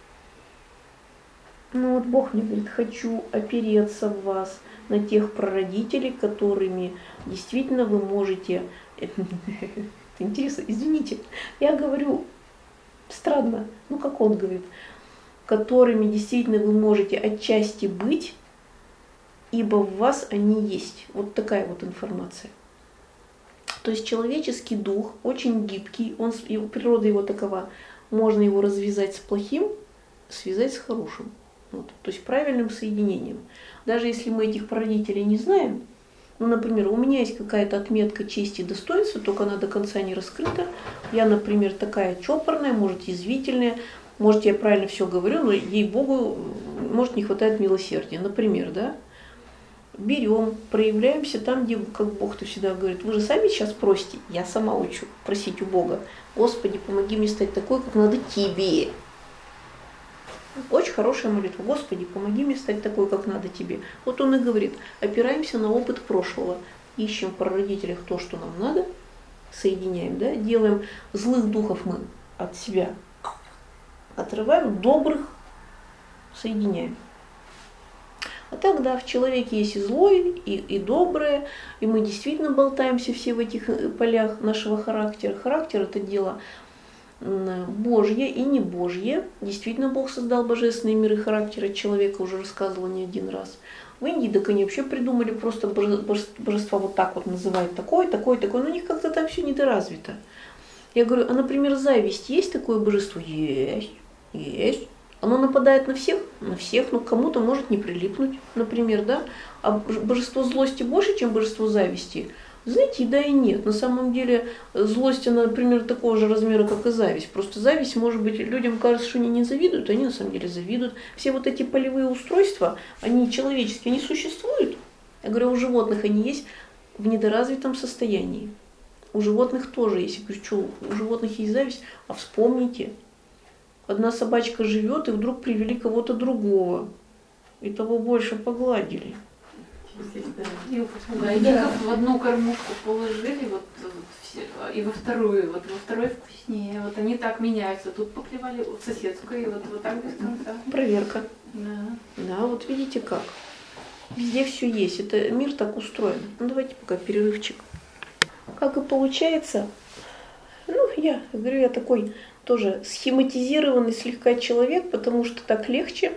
Ну вот Бог мне говорит, хочу опереться в вас на тех прародителей, которыми действительно вы можете... Интересно, извините, я говорю странно, ну как он говорит, которыми действительно вы можете отчасти быть, ибо в вас они есть. Вот такая вот информация. То есть человеческий дух очень гибкий, природа его такова, можно его развязать с плохим, связать с хорошим. Вот, то есть правильным соединением. Даже если мы этих прародителей не знаем, ну, например, у меня есть какая-то отметка чести и достоинства, только она до конца не раскрыта. Я, например, такая чопорная, может, язвительная, может, я правильно все говорю, но, ей-богу, может, не хватает милосердия. Например, да, берем, проявляемся там, где, как Бог-то всегда говорит, вы же сами сейчас просите, я сама учу просить у Бога, Господи, помоги мне стать такой, как надо тебе. Очень хорошая молитва. Господи, помоги мне стать такой, как надо тебе. Вот он и говорит, опираемся на опыт прошлого, ищем в прародителях то, что нам надо, соединяем, да, делаем злых духов мы от себя, отрываем, добрых соединяем. А тогда в человеке есть и злое, и доброе, и мы действительно болтаемся все в этих полях нашего характера. Характер – это дело Божье и не Божье. Действительно, Бог создал божественные миры характера человека, уже рассказывала не один раз. В Индии так они вообще придумали просто божества вот так вот называют, такое, такое, такое, но у них как-то там все недоразвито. Я говорю, а, например, зависть есть такое божество? Есть, есть. Оно нападает на всех, но кому-то может не прилипнуть, например, да? А божество злости больше, чем божество зависти? Знаете, и да, и нет. На самом деле злость, она, например, такого же размера, как и зависть. Просто зависть, может быть, людям кажется, что они не завидуют, они на самом деле завидуют. Все вот эти полевые устройства, они человеческие, они существуют. Я говорю, у животных они есть в недоразвитом состоянии. У животных тоже есть. Я говорю, что у животных есть зависть? А вспомните, одна собачка живет, и вдруг привели кого-то другого. И того больше погладили. В одну кормушку положили, вот все, и во вторую вкуснее. Вот они так меняются. Тут поклевали в соседскую, и вот так без конца. Проверка. Да. Да, вот видите как. Везде все есть. Это мир так устроен. Ну давайте пока перерывчик. Как и получается, ну я говорю, я такой тоже схематизированный слегка человек, потому что так легче.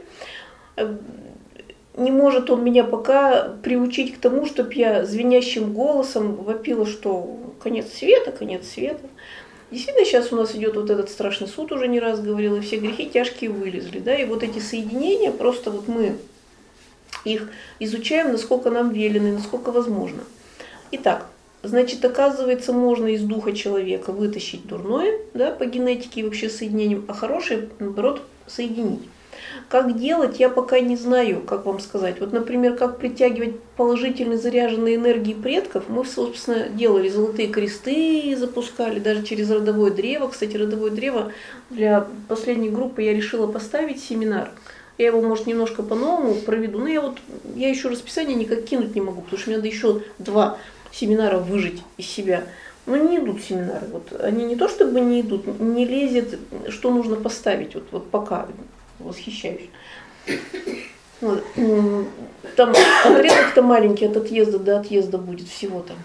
Не может он меня пока приучить к тому, чтобы я звенящим голосом вопила, что конец света, конец света. Действительно, сейчас у нас идет вот этот страшный суд, уже не раз говорила, и все грехи тяжкие вылезли. Да? И вот эти соединения, просто вот мы их изучаем, насколько нам велено, насколько возможно. Итак, значит, оказывается, можно из духа человека вытащить дурное, да, по генетике и вообще соединением, а хорошее, наоборот, соединить. Как делать, я пока не знаю, как вам сказать. Вот, например, как притягивать положительно заряженные энергии предков. Мы, собственно, делали золотые кресты, запускали даже через родовое древо. Кстати, родовое древо для последней группы я решила поставить семинар. Я его, может, немножко по-новому проведу. Но я еще расписание никак кинуть не могу, потому что мне надо еще 2 семинара выжить из себя. Но не идут семинары. Вот, они не то чтобы не идут, не лезет, что нужно поставить. Вот пока восхищаюсь. Вот. Там отрезок-то маленький от отъезда до отъезда будет всего там.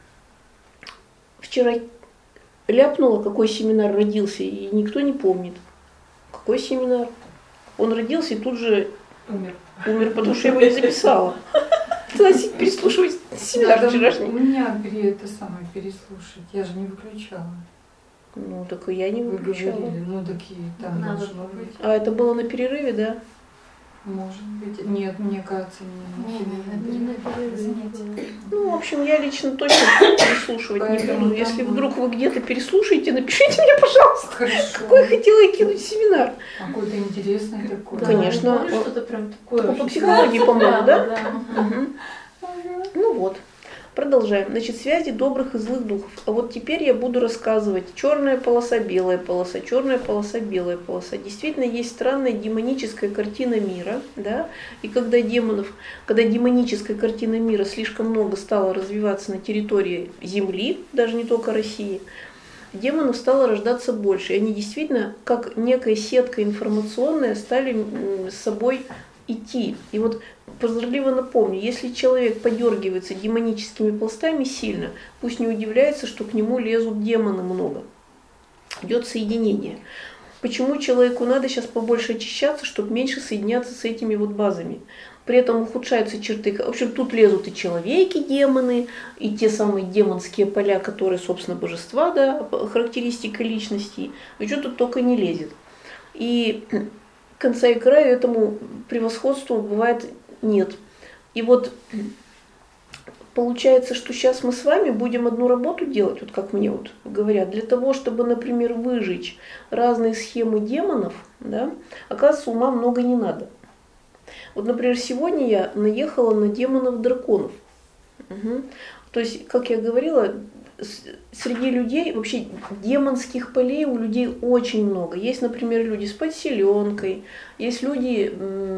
Вчера ляпнула, какой семинар родился, и никто не помнит. Какой семинар? Он родился и тут же умер, потому что я его не записала. Согласитесь, переслушивать семинар вчерашний. У меня это самое переслушать, я же не выключала. Ну, так и я не выключала. Вы говорили, ну, такие там должно быть. А это было на перерыве, да? Может быть. Нет, мне кажется, не на перерыве. Ну, в общем, я лично точно переслушивать не буду. Если вдруг вы где-то переслушаете, напишите мне, пожалуйста, хорошо. Какой я хотела я кинуть семинар. Какой-то интересный такой. Да, конечно. Что-то прям такое. По психологии, по-моему, да? Да. Угу. Ну вот. Продолжаем. Значит, связи добрых и злых духов. А вот теперь я буду рассказывать черная полоса, белая полоса, черная полоса, белая полоса. Действительно, есть странная демоническая картина мира, да, и когда демоническая картина мира слишком много стала развиваться на территории Земли, даже не только России, демонов стало рождаться больше. И они действительно, как некая сетка информационная, стали с собой идти. И вот прозорливо напомню, если человек подергивается демоническими пластами сильно, пусть не удивляется, что к нему лезут демоны много. Идет соединение. Почему человеку надо сейчас побольше очищаться, чтобы меньше соединяться с этими вот базами? При этом ухудшаются черты. В общем, тут лезут и человеки, демоны, и те самые демонские поля, которые, собственно, божества, да, характеристика личности. И что тут только не лезет. И конца и края этому превосходству бывает нет. И вот получается, что сейчас мы с вами будем одну работу делать, вот как мне вот говорят, для того, чтобы, например, выжечь разные схемы демонов, да, оказывается, ума много не надо. Вот, например, сегодня я наехала на демонов-драконов. Угу. То есть, как я говорила, среди людей вообще демонских полей у людей очень много. Есть, например, люди с подселенкой, есть люди,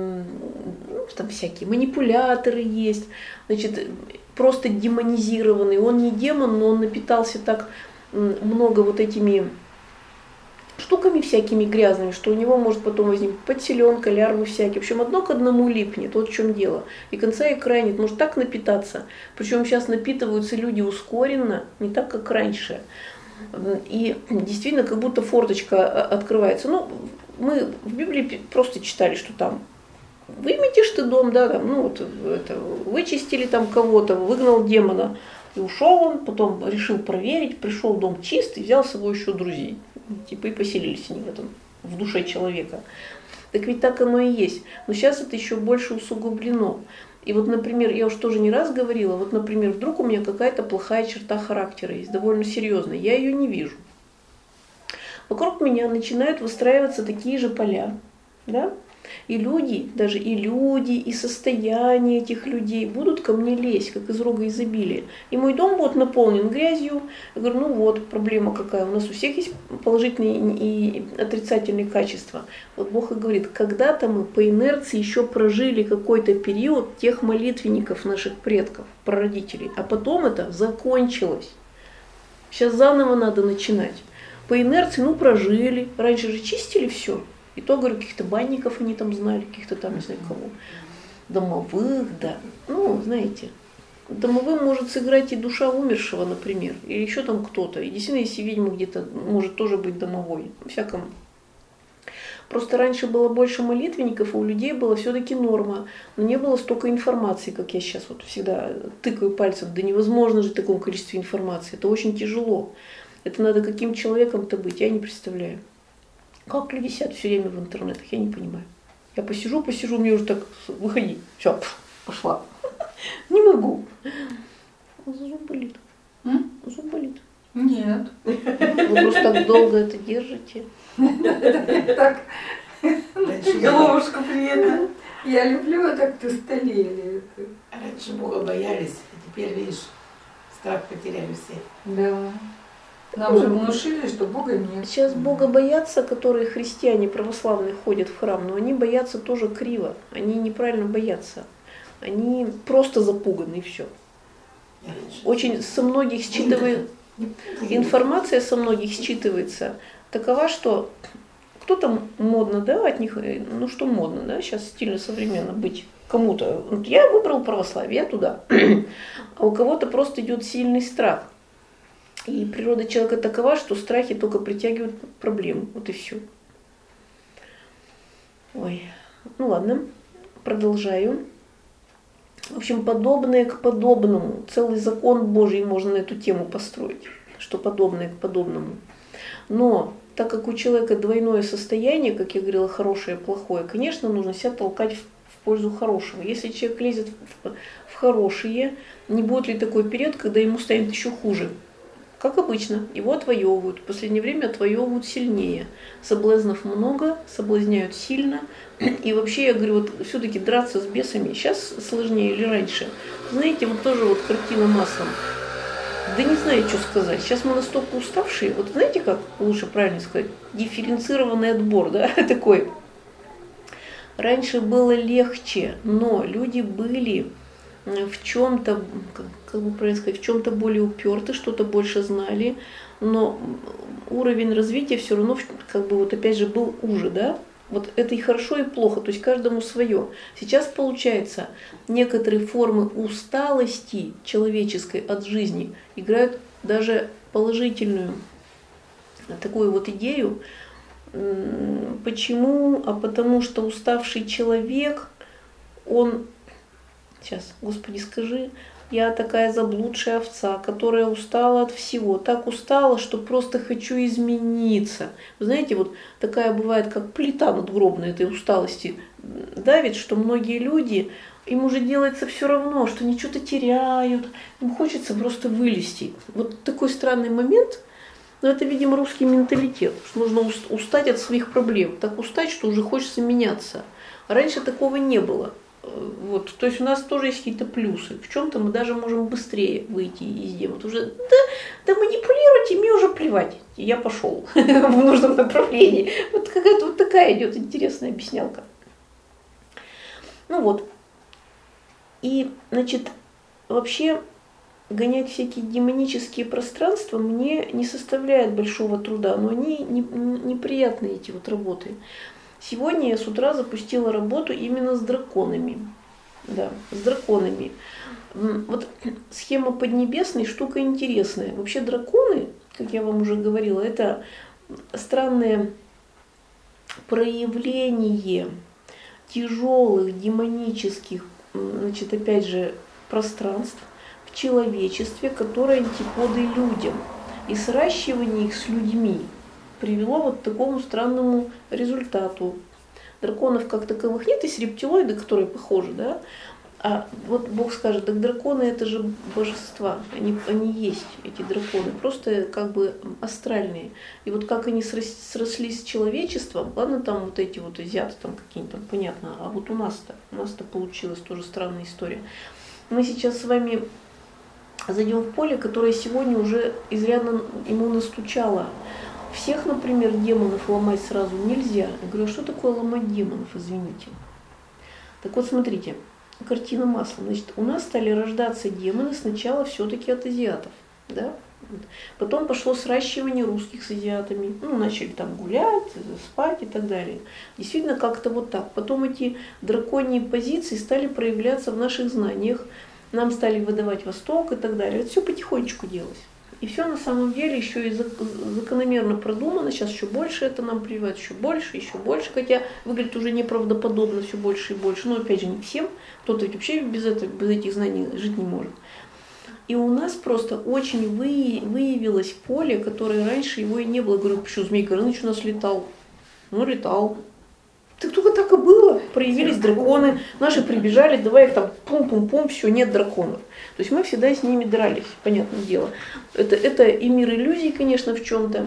там всякие манипуляторы есть, значит, просто демонизированный. Он не демон, но он напитался так много вот этими штуками всякими грязными, что у него может потом возникнуть подселенка, лярвы всякие. В общем, одно к одному липнет, вот в чем дело. И конца и края нет, может так напитаться. Причем сейчас напитываются люди ускоренно, не так, как раньше. И действительно, как будто форточка открывается. Ну, мы в Библии просто читали, что там выметишь ты дом, да, там, ну вот это, вычистили там кого-то, выгнал демона. И ушел он, потом решил проверить, пришел в дом чистый, взял с собой еще друзей. Типа и поселились они в душе человека. Так ведь так оно и есть. Но сейчас это еще больше усугублено. И вот, например, я уж тоже не раз говорила, вот, например, вдруг у меня какая-то плохая черта характера есть, довольно серьезная, я ее не вижу. Вокруг меня начинают выстраиваться такие же поля, да? И люди, даже и люди, и состояние этих людей будут ко мне лезть, как из рога изобилия. И мой дом будет наполнен грязью. Я говорю, ну вот, проблема какая. У нас у всех есть положительные и отрицательные качества. Вот Бог и говорит, когда-то мы по инерции еще прожили какой-то период тех молитвенников наших предков, прародителей. А потом это закончилось. Сейчас заново надо начинать. По инерции, ну, прожили. Раньше же чистили все. И то, говорю, каких-то банников они там знали, каких-то там, не знаю кого, домовых, да. Ну, знаете, домовым может сыграть и душа умершего, например, или еще там кто-то. И действительно, если ведьма где-то может тоже быть домовой, всякому. Просто раньше было больше молитвенников, и у людей была все-таки норма, но не было столько информации, как я сейчас вот всегда тыкаю пальцем. Да невозможно же в таком количестве информации, это очень тяжело. Это надо каким человеком-то быть, я не представляю. Как люди сидят все время в интернетах, я не понимаю. Я посижу, мне уже так, выходи, все, пошла. Не могу. Зуб болит. Зуб болит. Нет. Вы просто так долго это держите. Так, головушка приятно. Я люблю вот так на столе. Раньше Бога боялись, а теперь, видишь, страх потеряли все. Да. Нам же внушили, что Бога нет. Сейчас Бога боятся, которые христиане православные ходят в храм, но они боятся тоже криво. Они неправильно боятся. Они просто запуганы и все. Очень со многих считывает информация, со многих считывается такова, что кто-то модно, да, от них, ну что модно, да, сейчас стильно современно быть кому-то. Вот я выбрал православие, я туда. А у кого-то просто идет сильный страх. И природа человека такова, что страхи только притягивают проблемы. Вот и все. Ой, ну ладно, продолжаю. В общем, подобное к подобному. Целый закон Божий можно на эту тему построить, что подобное к подобному. Но так как у человека двойное состояние, как я говорила, хорошее и плохое, конечно, нужно себя толкать в пользу хорошего. Если человек лезет в хорошее, не будет ли такой период, когда ему станет еще хуже? как обычно, его отвоевывают. В последнее время отвоевывают сильнее. Соблазнов много, соблазняют сильно. И вообще, я говорю, вот все-таки драться с бесами сейчас сложнее или раньше. Знаете, вот тоже вот картина маслом. Да не знаю, что сказать. Сейчас мы настолько уставшие. Вот знаете, как лучше правильно сказать? Дифференцированный отбор, да, такой. Раньше было легче, но люди были в чем-то, как бы правильно сказать, в чем-то более уперты, что-то больше знали, но уровень развития все равно, как бы вот опять же, был уже, да? Вот это и хорошо, и плохо, то есть каждому свое. Сейчас получается, некоторые формы усталости человеческой от жизни играют даже положительную такую вот идею. Почему? А потому что уставший человек, он, сейчас, Господи, скажи, я такая заблудшая овца, которая устала от всего, так устала, что просто хочу измениться. Вы знаете, вот такая бывает, как плита надгробная этой усталости давит, что многие люди, им уже делается все равно, что они что-то теряют, им хочется просто вылезти. Вот такой странный момент. Но это, видимо, русский менталитет, что нужно устать от своих проблем. Так устать, что уже хочется меняться. А раньше такого не было. Вот. То есть у нас тоже есть какие-то плюсы. В чем-то мы даже можем быстрее выйти из демона. Уже, да манипулируйте, мне уже плевать. Я пошел в нужном направлении. Вот какая-то вот такая идет интересная объяснялка. Ну вот. И, значит, вообще гонять всякие демонические пространства мне не составляет большого труда, но они неприятные, эти вот работы. Сегодня я с утра запустила работу именно с драконами. Да, с драконами. Вот схема Поднебесной штука интересная. Вообще драконы, как я вам уже говорила, это странное проявление тяжелых демонических, значит, опять же, пространств в человечестве, которые антиподы людям. И сращивание их с людьми привело вот к такому странному результату. Драконов как таковых нет, есть рептилоиды, которые похожи, да? А вот Бог скажет, так драконы это же божества, они есть, эти драконы, просто как бы астральные. И вот как они срослись с человечеством, ладно, там вот эти вот азиаты там какие-нибудь, там, понятно, а вот у нас-то получилась тоже странная история. Мы сейчас с вами зайдем в поле, которое сегодня уже изрядно ему настучало. Всех, например, демонов ломать сразу нельзя. Я говорю, а что такое ломать демонов, извините? Так вот, смотрите, картина маслом. Значит, у нас стали рождаться демоны сначала все-таки от азиатов, да? Потом пошло сращивание русских с азиатами. Ну, начали там гулять, спать и так далее. Действительно, как-то вот так. Потом эти драконьи позиции стали проявляться в наших знаниях. Нам стали выдавать Восток и так далее. Это все потихонечку делалось. И все на самом деле еще и закономерно продумано. Сейчас еще больше это нам прививают, еще больше. Хотя выглядит уже неправдоподобно все больше и больше. Но опять же не всем. Кто-то ведь вообще без этих знаний жить не может. И у нас просто очень выявилось поле, которое раньше его и не было. Я говорю, почему Змей Горыныч у нас летал? Ну, летал. Так только так и было. Проявились драконы, наши прибежали, давай их там пум-пум-пум, все, нет драконов. То есть мы всегда с ними дрались, понятное дело. Это и мир иллюзий, конечно, в чем-то.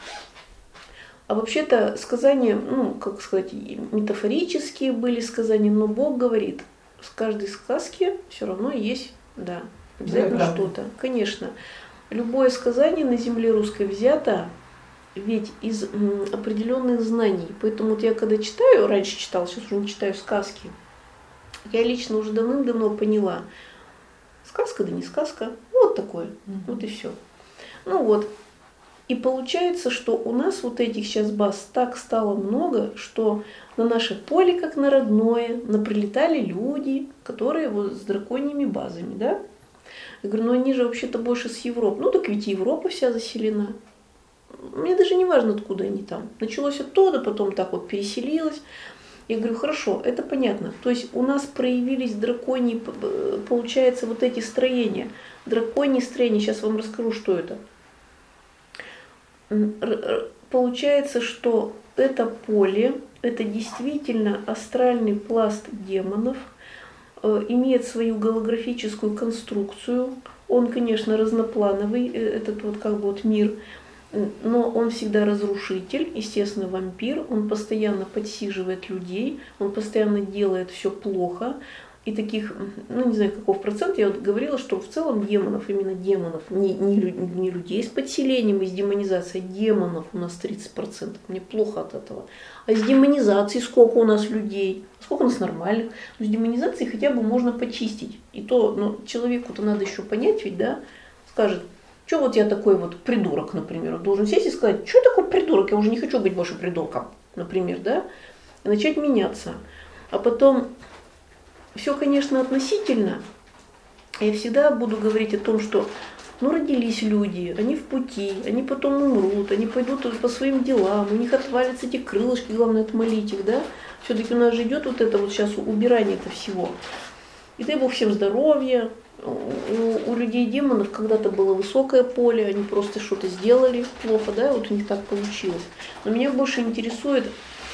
А вообще-то сказания, ну, как сказать, метафорические были сказания, но Бог говорит, с каждой сказки все равно есть, да, обязательно что-то. Конечно, любое сказание на земле русской взято ведь из определенных знаний. Поэтому вот я когда читаю, раньше читала, сейчас уже не читаю сказки, я лично уже давным-давно поняла, сказка да не сказка, вот такое, вот и все. Ну вот, и получается, что у нас вот этих сейчас баз так стало много, что на наше поле, как на родное, наприлетали люди, которые вот с драконьими базами, да? Я говорю, ну они же вообще-то больше с Европы. Ну так ведь Европа вся заселена. Мне даже не важно, откуда они там. Началось оттуда, потом так вот переселилось. Я говорю, хорошо, это понятно. То есть у нас проявились драконьи, получается, вот эти строения. Драконьи строения, сейчас вам расскажу, что это. Получается, что это поле, это действительно астральный пласт демонов, имеет свою голографическую конструкцию. Он, конечно, разноплановый, этот вот как бы вот мир, но он всегда разрушитель, естественно, вампир, он постоянно подсиживает людей, он постоянно делает все плохо. И таких, ну не знаю, каков процент, я вот говорила, что в целом демонов, именно демонов, не людей с подселением и с демонизацией, демонов у нас 30%, мне плохо от этого. А с демонизацией сколько у нас людей, сколько у нас нормальных, но с демонизацией хотя бы можно почистить. И то, ну, человеку-то надо еще понять, ведь, да, скажет, что вот я такой вот придурок, например, должен сесть и сказать, что я такой придурок, я уже не хочу быть больше придурком, например, да, и начать меняться. А потом... Все, конечно, относительно. Я всегда буду говорить о том, что ну, родились люди, они в пути, они потом умрут, они пойдут по своим делам, у них отвалятся эти крылышки, главное отмолить их, да. Все-таки у нас же идет вот это вот сейчас убирание этого всего. И дай Бог всем здоровья. У людей демонов когда-то было высокое поле, они просто что-то сделали плохо, да, вот у них так получилось. Но меня больше интересует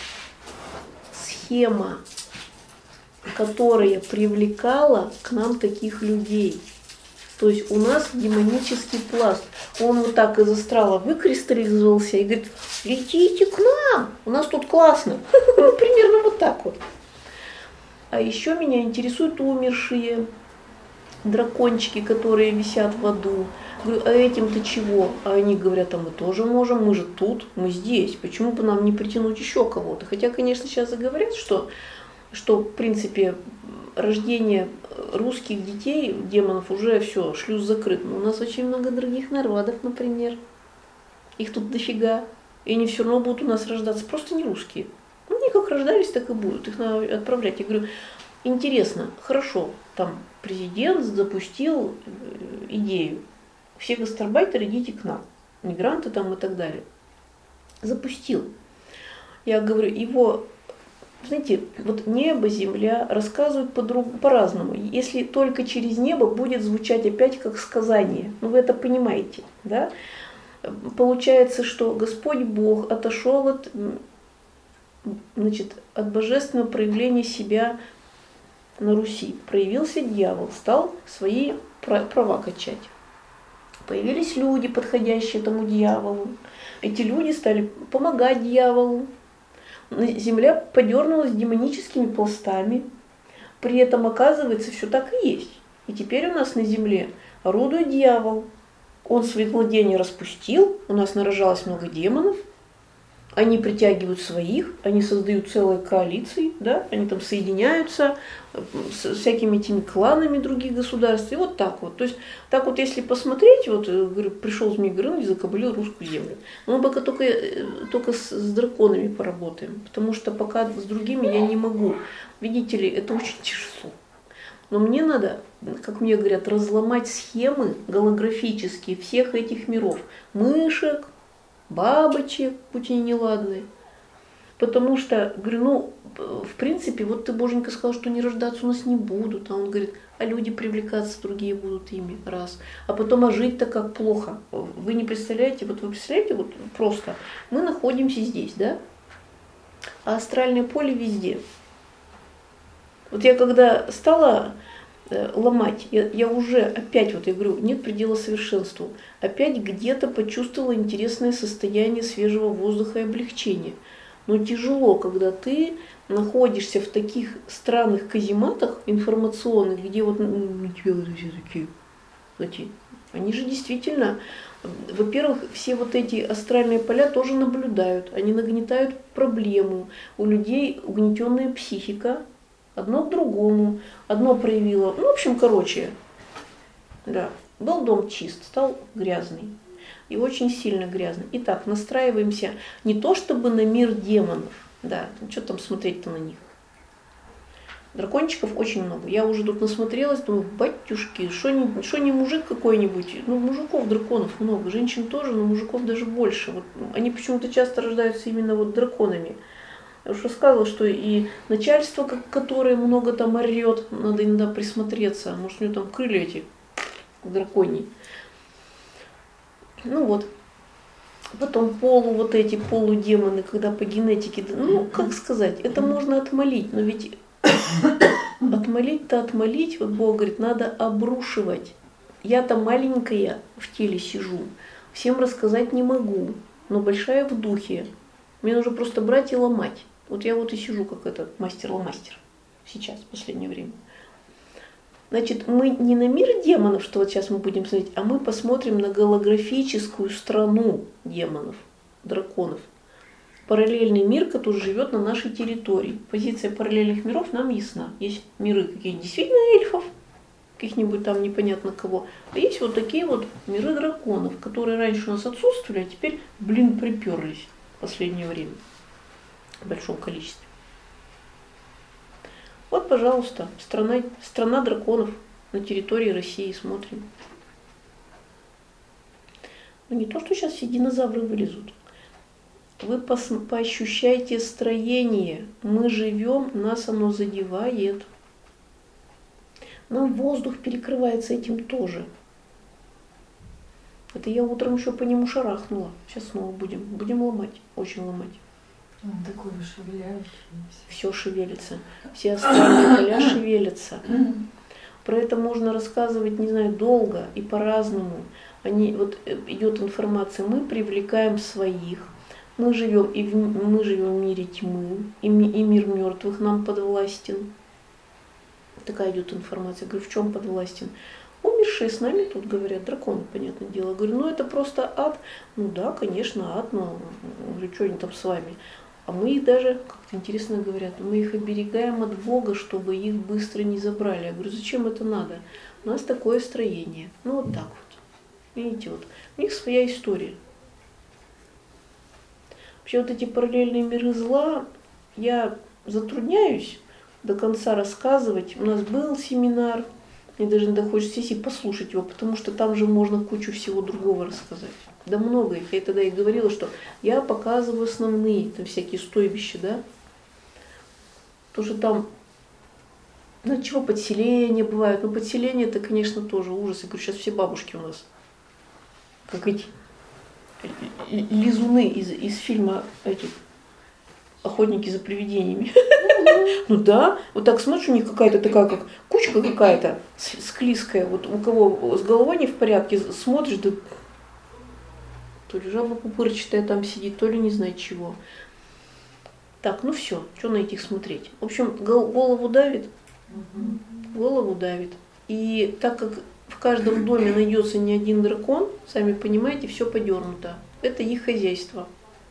схема, которая привлекала к нам таких людей. То есть у нас демонический пласт. Он вот так из астрала выкристаллизовался и говорит, летите к нам, у нас тут классно. Примерно вот так вот. А еще меня интересуют умершие дракончики, которые висят в аду. Говорю, а этим-то чего? А они говорят, а мы тоже можем, мы же тут, мы здесь. Почему бы нам не притянуть еще кого-то? Хотя, конечно, сейчас и говорят, что в принципе рождение русских детей, демонов, уже все, шлюз закрыт. Но у нас очень много других народов, например. Их тут дофига. И они все равно будут у нас рождаться. Просто не русские. Ну, они как рождались, так и будут. Их надо отправлять. Я говорю, интересно, хорошо, там президент запустил идею. Все гастарбайтеры, идите к нам. Мигранты там и так далее. Запустил. Я говорю, его... Знаете, вот небо, земля рассказывают по-разному. Если только через небо будет звучать опять как сказание. Ну вы это понимаете, да? Получается, что Господь Бог отошел от божественного проявления себя на Руси. Проявился дьявол, стал свои права качать. Появились люди, подходящие этому дьяволу. Эти люди стали помогать дьяволу. Земля подернулась демоническими пластами. При этом, оказывается, все так и есть. И теперь у нас на земле орудует дьявол. Он свои владения распустил, у нас нарожалось много демонов. Они притягивают своих, они создают целые коалиции, да? Они там соединяются с всякими этими кланами других государств. И вот так вот. То есть, так вот, если посмотреть, вот говорю, пришел Змей Горыныч и закабалил русскую землю. Но мы пока только с драконами поработаем, потому что пока с другими я не могу. Видите ли, это очень тяжело. Но мне надо, как мне говорят, разломать схемы голографические всех этих миров. Мышек, бабочек, будь они неладные. Потому что, говорю, ну, в принципе, вот ты, Боженька, сказал, что не рождаться у нас не будут. А он говорит, а люди привлекаться другие будут ими, раз. А потом, а жить-то как плохо. Вы не представляете, вот вы представляете, вот просто, мы находимся здесь, да? А астральное поле везде. Вот я когда стала ломать, я уже опять, вот я говорю, нет предела совершенству. Опять где-то почувствовала интересное состояние свежего воздуха и облегчения. Но тяжело, когда ты находишься в таких странных казематах информационных, где вот все такие, они же действительно, во-первых, все вот эти астральные поля тоже наблюдают, они нагнетают проблему. У людей угнетенная психика, одно к другому, одно проявило, ну, в общем, короче, да, был дом чист, стал грязный. И очень сильно грязный. Итак, настраиваемся не то чтобы на мир демонов, да, что там смотреть-то на них. Дракончиков очень много. Я уже тут насмотрелась, думаю, батюшки, что не мужик какой-нибудь, ну, мужиков, драконов много, женщин тоже, но мужиков даже больше. Вот, они почему-то часто рождаются именно вот драконами. Я уже рассказывала, что и начальство, которое много там орет, надо иногда присмотреться, может у него там крылья эти драконьи. Ну вот. Потом вот эти полудемоны, когда по генетике, ну, как сказать, это можно отмолить, но ведь отмолить, вот Бог говорит, надо обрушивать. Я-то маленькая в теле сижу, всем рассказать не могу, но большая в духе. Мне нужно просто брать и ломать. Вот я вот и сижу, как этот мастер-ломастер сейчас, в последнее время. Значит, мы не на мир демонов, что вот сейчас мы будем смотреть, а мы посмотрим на голографическую страну демонов, драконов. Параллельный мир, который живет на нашей территории. Позиция параллельных миров нам ясна. Есть миры каких-нибудь действительно эльфов, каких-нибудь там непонятно кого. А есть вот такие вот миры драконов, которые раньше у нас отсутствовали, а теперь, приперлись в последнее время в большом количестве. Вот, пожалуйста, страна драконов на территории России, смотрим. Ну не то, что сейчас все динозавры вылезут. Вы поощущайте строение. Мы живем, нас оно задевает. Нам воздух перекрывается этим тоже. Это я утром еще по нему шарахнула. Сейчас снова будем ломать, очень ломать. Он такой шевеляющийся. Все шевелится, все астральные поля шевелятся. Про это можно рассказывать, не знаю, долго и по-разному. Вот идет информация, мы привлекаем своих, мы живем в мире тьмы, и мир мертвых нам подвластен. Такая идет информация. Говорю, в чем подвластен? Умершие с нами тут говорят, драконы, понятное дело. Говорю, ну это просто ад. Ну да, конечно, ад, но говорю, что они там с вами? А мы их даже, как-то интересно говорят, мы их оберегаем от Бога, чтобы их быстро не забрали. Я говорю, зачем это надо? У нас такое строение. Ну вот так вот. Видите, вот у них своя история. Вообще вот эти параллельные миры зла, я затрудняюсь до конца рассказывать. У нас был семинар, мне даже иногда хочется сесть и послушать его, потому что там же можно кучу всего другого рассказать. Да много их. Я тогда и говорила, что я показываю основные, там всякие стойбища, да. То, что там, ну чего, подселения бывают. Ну подселения это, конечно, тоже ужас. Я говорю, сейчас все бабушки у нас, как эти лизуны из фильма этих «Охотники за привидениями». Ну да, вот так смотришь, у них какая-то такая, как кучка какая-то склизкая. Вот у кого с головой не в порядке, смотришь, да то ли жаба пупырчатая там сидит, то ли не знаю чего. Так, ну все, что на этих смотреть? В общем, голову давит. Голову давит. И так как в каждом доме найдется не один дракон, сами понимаете, все подернуто. Это их хозяйство.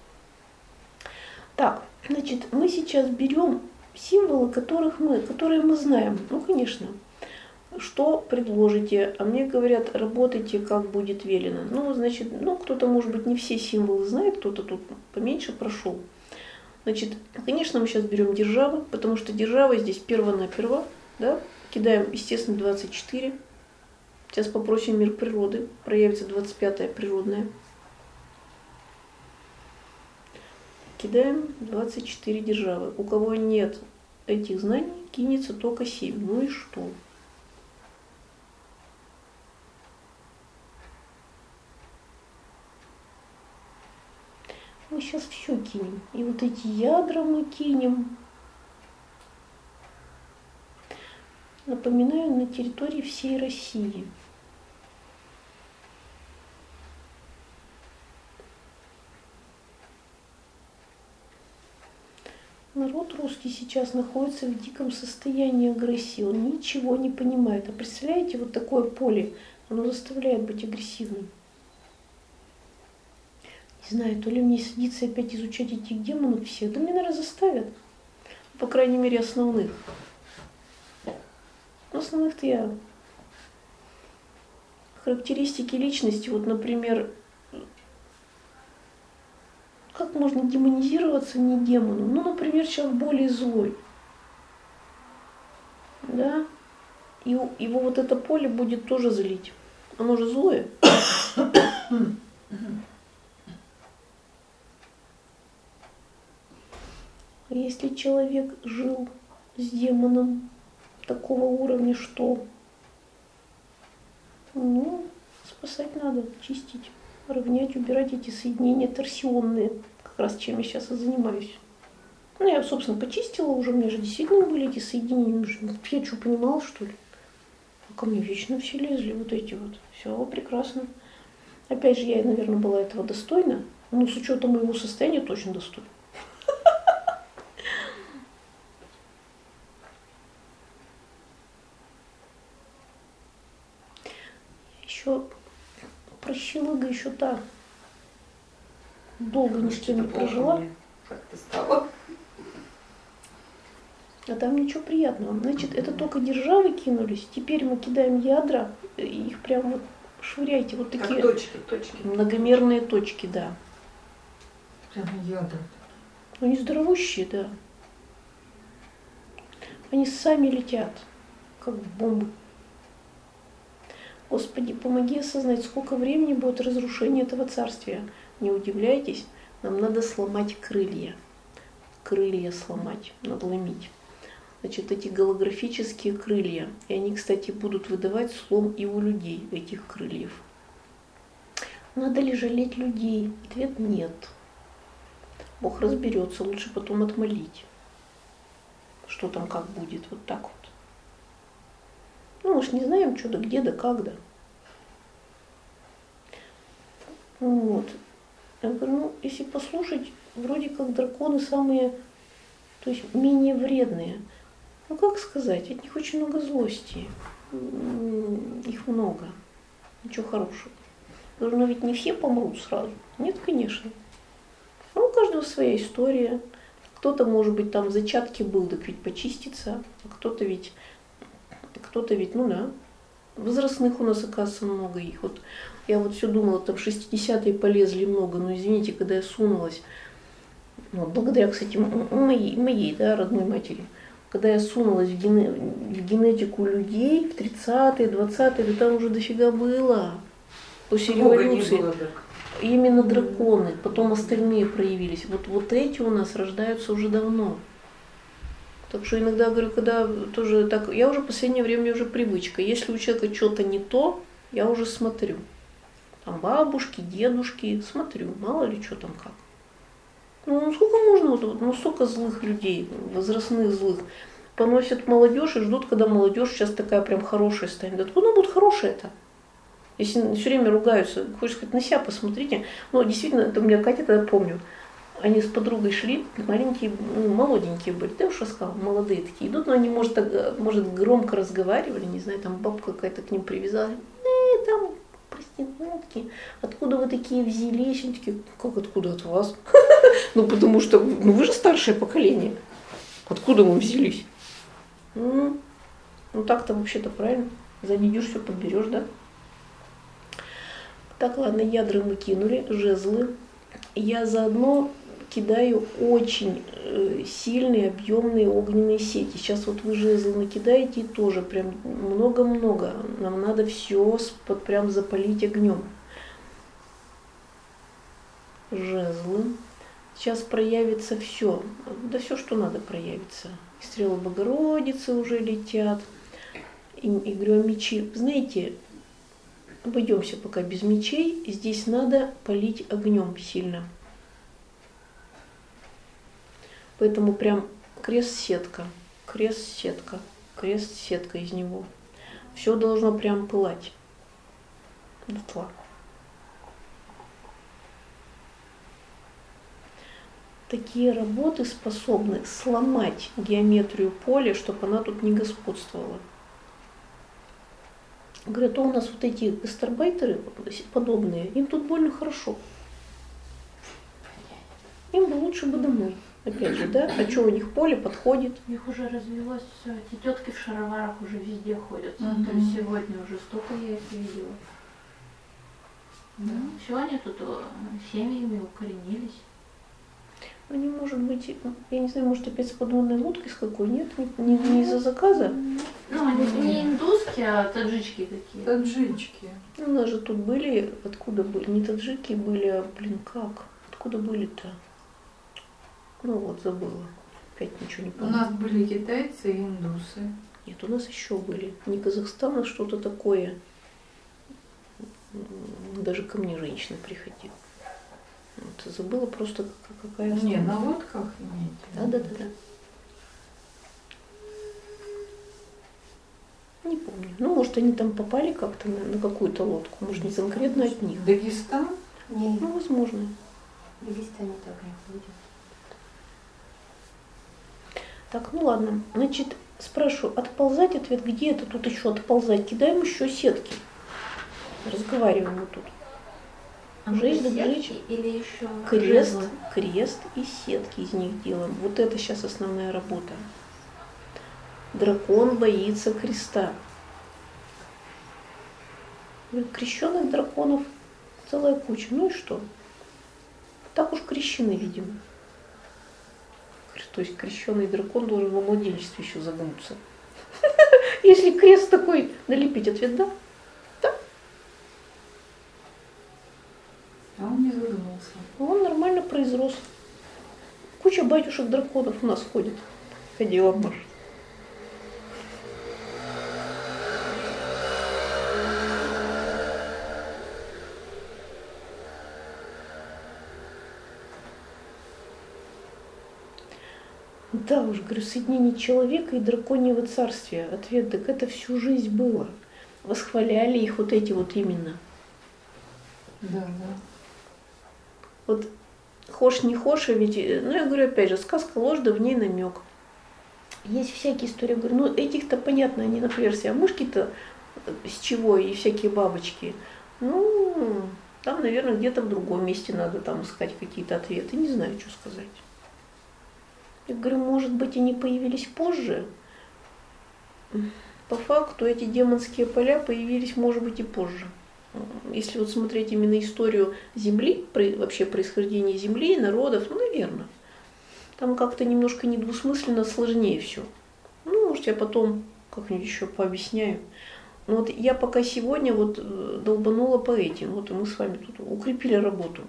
Так, значит, мы сейчас берем символы, которые мы знаем. Ну, конечно. Что предложите? А мне говорят, работайте, как будет велено. Ну, значит, кто-то, может быть, не все символы знает, кто-то тут поменьше прошел. Значит, конечно, мы сейчас берем державы, потому что держава здесь перво-наперво, да? Кидаем, естественно, 24. Сейчас попросим мир природы, проявится 25-я природная. Кидаем 24 державы. У кого нет этих знаний, кинется только 7. Ну и что? Мы сейчас все кинем. И вот эти ядра мы кинем. Напоминаю, на территории всей России. Народ русский сейчас находится в диком состоянии агрессии. Он ничего не понимает. А представляете, вот такое поле, оно заставляет быть агрессивным. Не знаю, то ли мне садиться опять изучать этих демонов всех, да меня, наверное, заставят. По крайней мере, основных. Основных-то я... Характеристики личности, вот, например, как можно демонизироваться не демоном? Ну, например, человек более злой. Да? И его вот это поле будет тоже злить. Оно же злое. Если человек жил с демоном такого уровня, что спасать надо, чистить, равнять, убирать эти соединения торсионные, как раз чем я сейчас и занимаюсь. Ну, я, собственно, почистила уже, у меня же действительно были эти соединения, я что, понимала, что ли? ко мне вечно все лезли вот эти вот. Все прекрасно. Опять же, я, наверное, была этого достойна. Ну, с учетом моего состояния точно достойна. Еще прощелыга еще та. Долго ни с кем не прожила. Как ты стала? А там ничего приятного. Значит, это только державы кинулись. Теперь мы кидаем ядра. И их прям вот швыряйте. Вот Как такие точки. многомерные точки, да. Прямо ядра. Ну, они здоровущие, да. Они сами летят, как бомбы. Господи, помоги осознать, сколько времени будет разрушение этого царствия. Не удивляйтесь, нам надо сломать крылья. Крылья сломать, надломить. Значит, эти голографические крылья. И они, кстати, будут выдавать слом и у людей, этих крыльев. Надо ли жалеть людей? Ответ нет. Бог разберется, лучше потом отмолить. Что там как будет, вот так вот. Ну, мы ж не знаем, что да где, да как, да. Вот. Я говорю, ну, если послушать, вроде как драконы самые, то есть менее вредные. Ну, как сказать, от них очень много злости. Их много. Ничего хорошего. Я говорю, но ведь не все помрут сразу. Нет, конечно. Ну, у каждого своя история. Кто-то, может быть, там в зачатке был, так ведь почистится. А кто-то ведь, ну да. Возрастных у нас, оказывается, много их. Вот я вот все думала, там 60-е полезли много, но извините, когда я сунулась, вот, благодаря, кстати, моей, да, родной матери, когда я сунулась в генетику людей в 30-е, 20-е, да там уже дофига было. После революции. Именно драконы, потом остальные проявились. Вот эти у нас рождаются уже давно. Так что иногда, говорю, когда тоже так, я уже в последнее время, у меня уже привычка. Если у человека что-то не то, я уже смотрю. Там бабушки, дедушки, смотрю, мало ли что там как. Ну сколько можно, ну столько злых людей, возрастных злых. Поносят молодежь и ждут, когда молодежь сейчас такая прям хорошая станет. Откуда она будет хорошая-то? Если все время ругаются, хочешь сказать, на себя посмотрите. Ну, действительно, это у меня Катя тогда помню. Они с подругой шли, маленькие, ну, молоденькие были, да уж рассказал, молодые такие идут, но они, может, громко разговаривали, не знаю, там бабка какая-то к ним привязалась. Там проститутки, откуда вы такие взялись? Они такие, как откуда от вас? Ну, потому что, ну, вы же старшее поколение. Откуда мы взялись? Ну, так-то вообще-то правильно. Занедешь, все подберешь, да? Так, ладно, ядра мы кинули, жезлы. Я заодно кидаю очень сильные, объемные огненные сети. Сейчас вот вы жезлы накидаете и тоже прям много-много. Нам надо все прям запалить огнем. Жезлы. Сейчас проявится все. Да все, что надо, проявится. И стрелы Богородицы уже летят. И говорю, мечи. Знаете, обойдемся пока без мечей. Здесь надо полить огнем сильно. Поэтому прям крест-сетка, крест-сетка, крест-сетка из него. Все должно прям пылать. Дотла. Такие работы способны сломать геометрию поля, чтобы она тут не господствовала. Говорят, у нас вот эти гастарбайтеры подобные, им тут больно хорошо. Им бы лучше бы домой. Опять же, да? А что у них поле подходит? Их уже развелось все. Эти тетки в шароварах уже везде ходят. То есть сегодня уже столько я их видела. Да. Все, они тут семьями укоренились. Они, может быть, я не знаю, может опять с подводной лодкой с какой, нет? Не из-за заказа? Ну, они не индусские, а таджички такие. Таджички. Ну, у нас же тут были, откуда были? Не таджики были, а, как? Откуда были-то? Ну вот, забыла. Опять ничего не У помню. нас были китайцы и индусы. Нет, у нас еще были. Не Казахстан, а что-то такое. Даже ко мне женщина приходила. Вот, забыла просто, какая Не, страна. на лодках имеете? Да. Не помню. Ну, может, они там попали как-то на какую-то лодку, может, не конкретно от них. Дагестан? Не, Ну, возможно. в Дагестане так не ходят. Так, ну ладно. Значит, спрашиваю, отползать, ответ, где это тут еще отползать? Кидаем еще сетки. Разговариваем мы тут. Жечь, да жечь. Или еще Крест и сетки из них делаем. Вот это сейчас основная работа. Дракон боится креста. Крещенных драконов целая куча. Ну и что? Так уж крещены, видимо. То есть крещеный дракон должен во младенчестве еще загнуться. Если крест такой налепить, ответ да. А он не загнулся. Он нормально произрос. Куча батюшек драконов у нас ходит. Ходила Маша. Да уж, говорю, соединение человека и драконьего царствия. Ответ, так это всю жизнь было. Восхваляли их вот эти вот именно. Да, да. Вот хошь не хошь, а ведь, ну я говорю опять же, сказка ложь, да в ней намек. Есть всякие истории, я говорю, ну этих-то понятно, они, например, все, а мышки-то с чего и всякие бабочки. Ну, там, наверное, где-то в другом месте надо там искать какие-то ответы, не знаю, что сказать. Я говорю, может быть, они появились позже. По факту эти демонские поля появились, может быть, и позже. Если вот смотреть именно историю Земли, вообще происхождение Земли, народов, ну, наверное. Там как-то немножко недвусмысленно сложнее все. Ну, может, я потом как-нибудь еще пообъясняю. Но вот я пока сегодня вот долбанула по этим. Вот и мы с вами тут укрепили работу.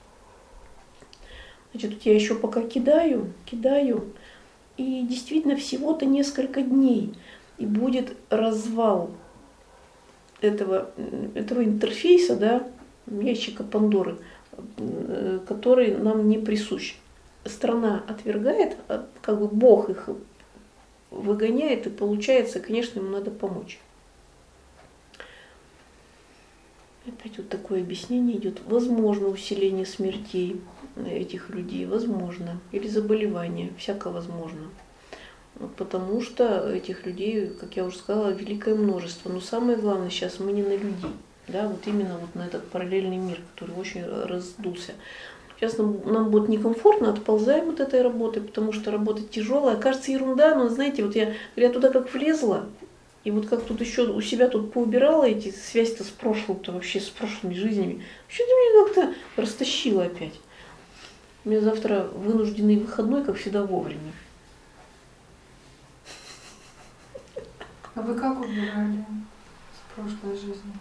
Значит, вот я еще пока кидаю, и действительно всего-то несколько дней, и будет развал этого интерфейса, да, ящика Пандоры, который нам не присущ. Страна отвергает, как бы Бог их выгоняет, и получается, конечно, ему надо помочь. Опять вот такое объяснение идет. Возможно усиление смертей этих людей, возможно. Или заболевания, всяко возможно. Вот потому что этих людей, как я уже сказала, великое множество. Но самое главное сейчас мы не на людей. Да, вот именно вот на этот параллельный мир, который очень раздулся. Сейчас нам будет некомфортно, отползаем от этой работы, потому что работа тяжелая. Кажется, ерунда, но знаете, вот я туда как влезла, и вот как тут еще у себя тут поубирала эти связи-то с прошлым-то, вообще с прошлыми жизнями. Что-то меня как-то растащило опять. У меня завтра вынужденный выходной, как всегда, вовремя. А вы как убирали с прошлой жизни?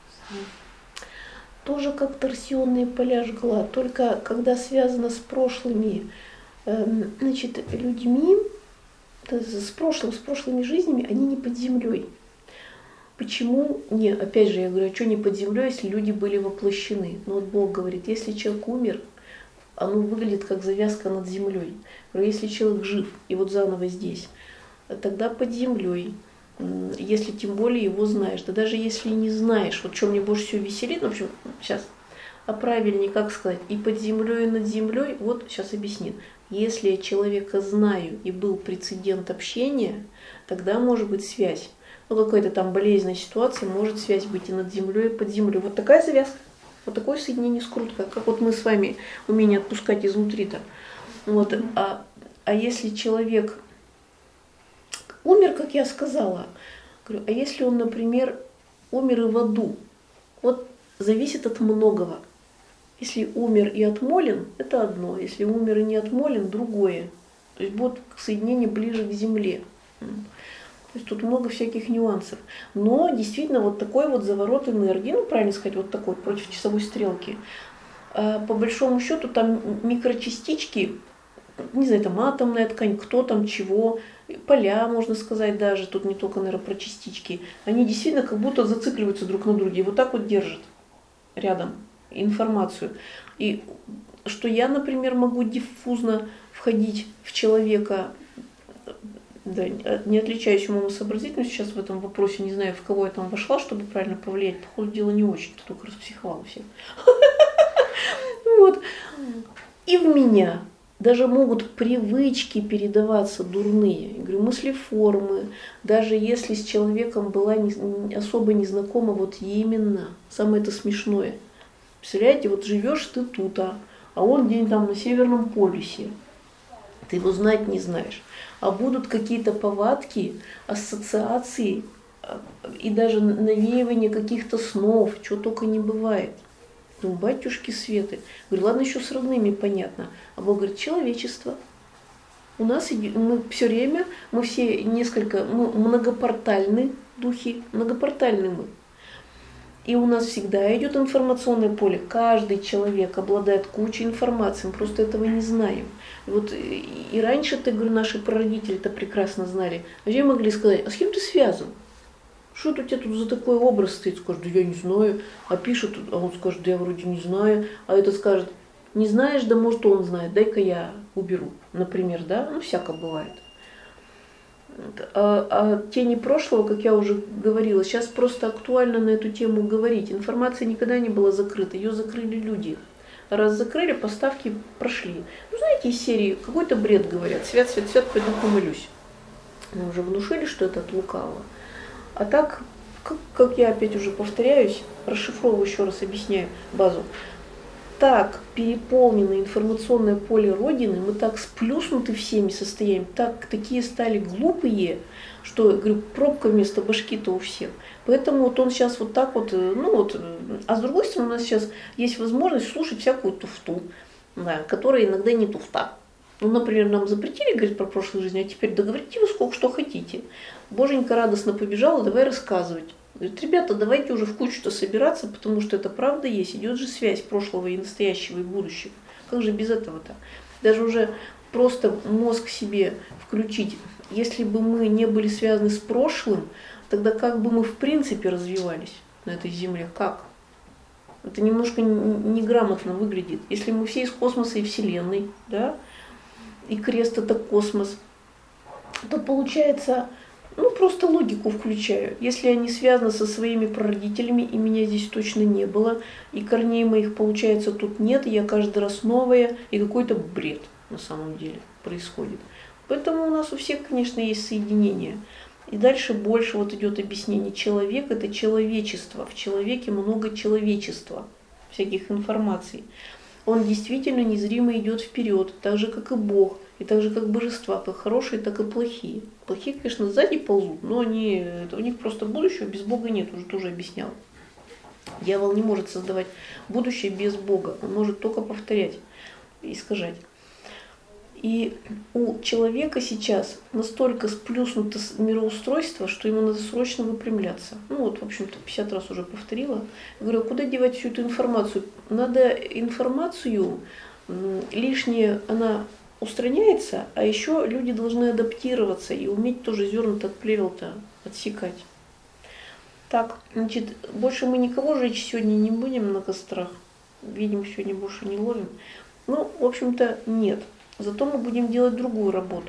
Тоже как торсионные поля жгла, только когда связано с прошлыми, значит, людьми, с прошлыми жизнями, они не под землей. Почему? Не, опять же, я говорю, а что не под землей, если люди были воплощены? Но вот Бог говорит, если человек умер, оно выглядит как завязка над землей. Если человек жив и вот заново здесь, тогда под землей. Если тем более его знаешь, да даже если не знаешь, вот что мне больше всего веселит, в общем, сейчас, а правильнее как сказать, и под землей, и над землей, вот сейчас объяснит. Если я человека знаю и был прецедент общения, тогда может быть связь. Ну, какая-то там болезненная ситуация, может связь быть и над землей, и под землей. Вот такая завязка, вот такое соединение скрутка, как вот мы с вами умение отпускать изнутри-то. Вот, а если человек умер, как я сказала, говорю, а если он, например, умер и в аду, вот зависит от многого. Если умер и отмолен, это одно, если умер и не отмолен, другое. То есть будет соединение ближе к земле. То есть тут много всяких нюансов. Но действительно вот такой вот заворот энергии, ну правильно сказать, вот такой против часовой стрелки, по большому счету там микрочастички, не знаю, там атомная ткань, кто там чего, поля, можно сказать даже, тут не только, наверное, про частички, они действительно как будто зацикливаются друг на друге и вот так вот держат рядом информацию. И что я, например, могу диффузно входить в человека, Да, не отличаюсь умом и сообразительностью сейчас в этом вопросе, не знаю, в кого я там вошла, чтобы правильно повлиять. По ходу дела не очень, ты только распсиховала всех. Вот. И в меня даже могут привычки передаваться дурные. Я говорю, мыслеформы, даже если с человеком была особо незнакома, вот именно, самое это смешное. Представляете, вот живешь ты тут, а он где-нибудь там на Северном полюсе. Ты его знать не знаешь. А будут какие-то повадки, ассоциации и даже навеивание каких-то снов, чего только не бывает. Ну, батюшки Светы. Говорю, ладно, еще с родными понятно. А Бог говорит, человечество. У нас мы все время, мы все многопортальны духи, многопортальны мы. И у нас всегда идет информационное поле. Каждый человек обладает кучей информации, мы просто этого не знаем. И раньше-то, говорю, наши прародители-то прекрасно знали. А они могли сказать, а с кем ты связан? Что это у тебя тут за такой образ стоит? Скажет, да я не знаю. А пишут, а он скажет, да я вроде не знаю. А этот скажет, не знаешь, да может он знает, дай-ка я уберу. Например, да? Ну, всяко бывает. А тени прошлого, как я уже говорила, сейчас просто актуально на эту тему говорить. Информация никогда не была закрыта, ее закрыли люди. Раз закрыли, поставки прошли. Ну, знаете, из серии какой-то бред говорят. Свят, свят, свят, пойду помолюсь. Мы уже внушили, что это от лукавого. А так, как я опять уже повторяюсь, расшифровываю еще раз, объясняю базу. Так переполнено информационное поле Родины, мы так сплюснуты всеми состояниями, такие стали глупые, что, говорю, пробка вместо башки-то у всех. Поэтому вот он сейчас вот так вот, а с другой стороны у нас сейчас есть возможность слушать всякую туфту, да, которая иногда не туфта. Ну, например, нам запретили говорить про прошлую жизнь, а теперь договорите вы сколько что хотите. Боженька радостно побежала, давай рассказывать. Говорит, ребята, давайте уже в кучу-то собираться, потому что это правда есть. Идет же связь прошлого и настоящего и будущего. Как же без этого-то? Даже уже просто мозг себе включить. Если бы мы не были связаны с прошлым, тогда как бы мы в принципе развивались на этой земле? Как? Это немножко неграмотно выглядит. Если мы все из космоса и Вселенной, да, и крест это космос, то получается... Ну, просто логику включаю. Если они связаны со своими прародителями, и меня здесь точно не было, и корней моих, получается, тут нет, и я каждый раз новая, и какой-то бред на самом деле происходит. Поэтому у нас у всех, конечно, есть соединение. И дальше больше вот идет объяснение. Человек – это человечество. В человеке много человечества, всяких информаций. Он действительно незримо идет вперед, так же, как и Бог. И так же, как божества, как хорошие, так и плохие. Плохие, конечно, сзади ползут, но у них просто будущего без Бога нет, уже тоже объяснял. Дьявол не может создавать будущее без Бога, он может только повторять, искажать. И у человека сейчас настолько сплюснуто мироустройство, что ему надо срочно выпрямляться. Ну вот, в общем-то, 50 раз уже повторила. Я говорю, куда девать всю эту информацию? Надо информацию лишнее, она... устраняется, а еще люди должны адаптироваться и уметь тоже зерна-то от плевел-то отсекать. Так, значит, больше мы никого жечь сегодня не будем на кострах. Видим, сегодня больше не ловим. Ну, в общем-то, нет. Зато мы будем делать другую работу.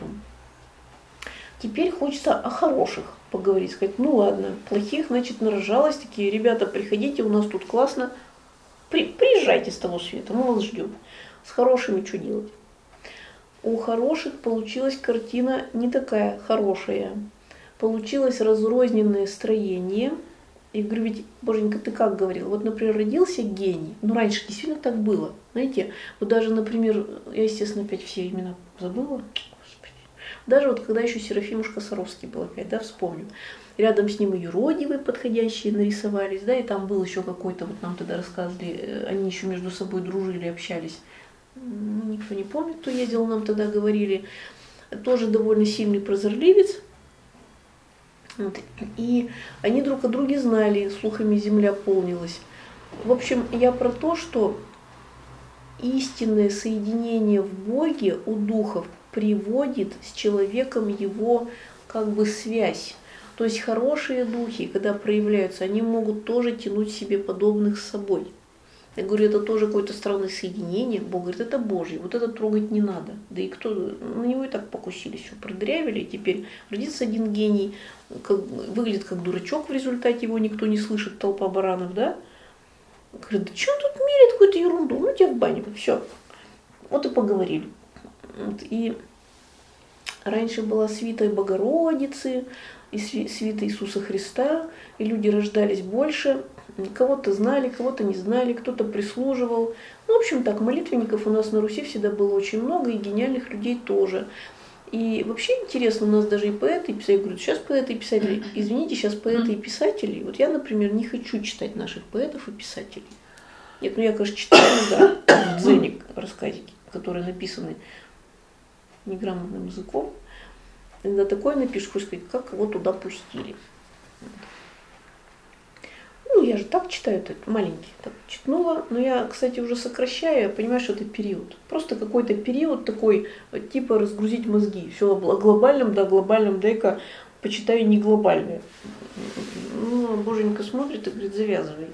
Теперь хочется о хороших поговорить. Сказать, ну ладно, плохих, значит, нарожалось. Такие, ребята, приходите, у нас тут классно. Приезжайте с того света, мы вас ждем. С хорошими что делать? У хороших получилась картина не такая хорошая. Получилось разрозненное строение. И говорю, ведь, Боженька, ты как говорил? Вот, например, родился гений. Ну, раньше действительно так было. Знаете, вот даже, например, я, естественно, опять все имена забыла. Господи. Даже вот когда еще Серафимушка Саровский был опять, да, вспомню. Рядом с ним и юродивые подходящие нарисовались, да, и там был еще какой-то, вот нам тогда рассказывали, они еще между собой дружили, общались. Никто не помнит, кто ездил, нам тогда говорили. Тоже довольно сильный прозорливец. Вот. И они друг о друге знали, слухами земля полнилась. В общем, я про то, что истинное соединение в Боге у духов приводит с человеком его как бы связь. То есть хорошие духи, когда проявляются, они могут тоже тянуть себе подобных с собой. Я говорю, это тоже какое-то странное соединение. Бог говорит, это Божье, вот это трогать не надо. Да и кто, на него и так покусились, все продырявили, и теперь родится один гений, выглядит как дурачок, в результате его никто не слышит, толпа баранов, да? Говорит, да что он тут меряет какую-то ерунду, ну тебя в баню, все. Вот и поговорили. Вот, и раньше была свита Богородицы, и свита Иисуса Христа, и люди рождались больше. Кого-то знали, кого-то не знали, кто-то прислуживал. Ну, в общем так, молитвенников у нас на Руси всегда было очень много, и гениальных людей тоже. И вообще интересно, у нас даже и поэты, и писатели, я говорю, сейчас поэты и писатели, извините, сейчас поэты и писатели, вот я, например, не хочу читать наших поэтов и писателей. Нет, ну я, конечно, читаю, да, Дзеник, рассказики, которые написаны неграмотным языком. Когда такое напишешь, хочешь сказать, как его туда пустили. Ну, я же так читаю, это маленький, так читнула, но я, кстати, уже сокращаю, я понимаю, что это период. Просто какой-то период такой, типа разгрузить мозги. Все о глобальном, да, глобальном, дай-ка почитаю не глобальное. Ну, Боженька смотрит и говорит, завязывай.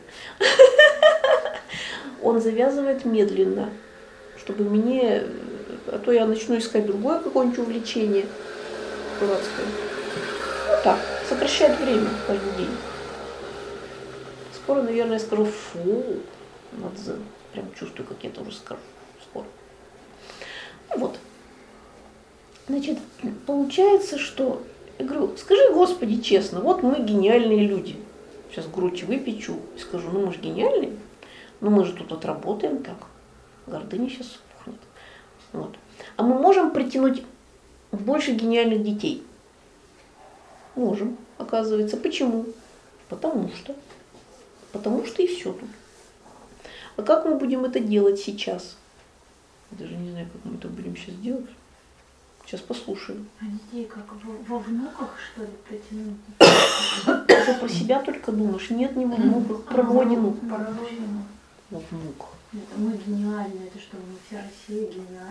Он завязывает медленно, чтобы мне, а то я начну искать другое какое-нибудь увлечение дурацкое. Ну так, сокращает время каждый день. Скоро, наверное, скажу фу, надо, прям чувствую, как я тоже скажу скоро. Ну вот. Значит, получается, что, я говорю, скажи, Господи, честно, вот мы гениальные люди. Сейчас грудь выпечу и скажу, ну мы же гениальные, но мы же тут отработаем так. Гордыня сейчас пухнет. Вот. А мы можем притянуть больше гениальных детей? Можем, оказывается. Почему? Потому что и все тут. А как мы будем это делать сейчас? Я даже не знаю, как мы это будем сейчас делать. Сейчас послушаем. А детей как во внуках, что ли, притянуть? Ты про себя только думаешь? Нет, не во внуках, про родину. Про родину. Во внуках. Это мы гениальные, это что, мы вся Россия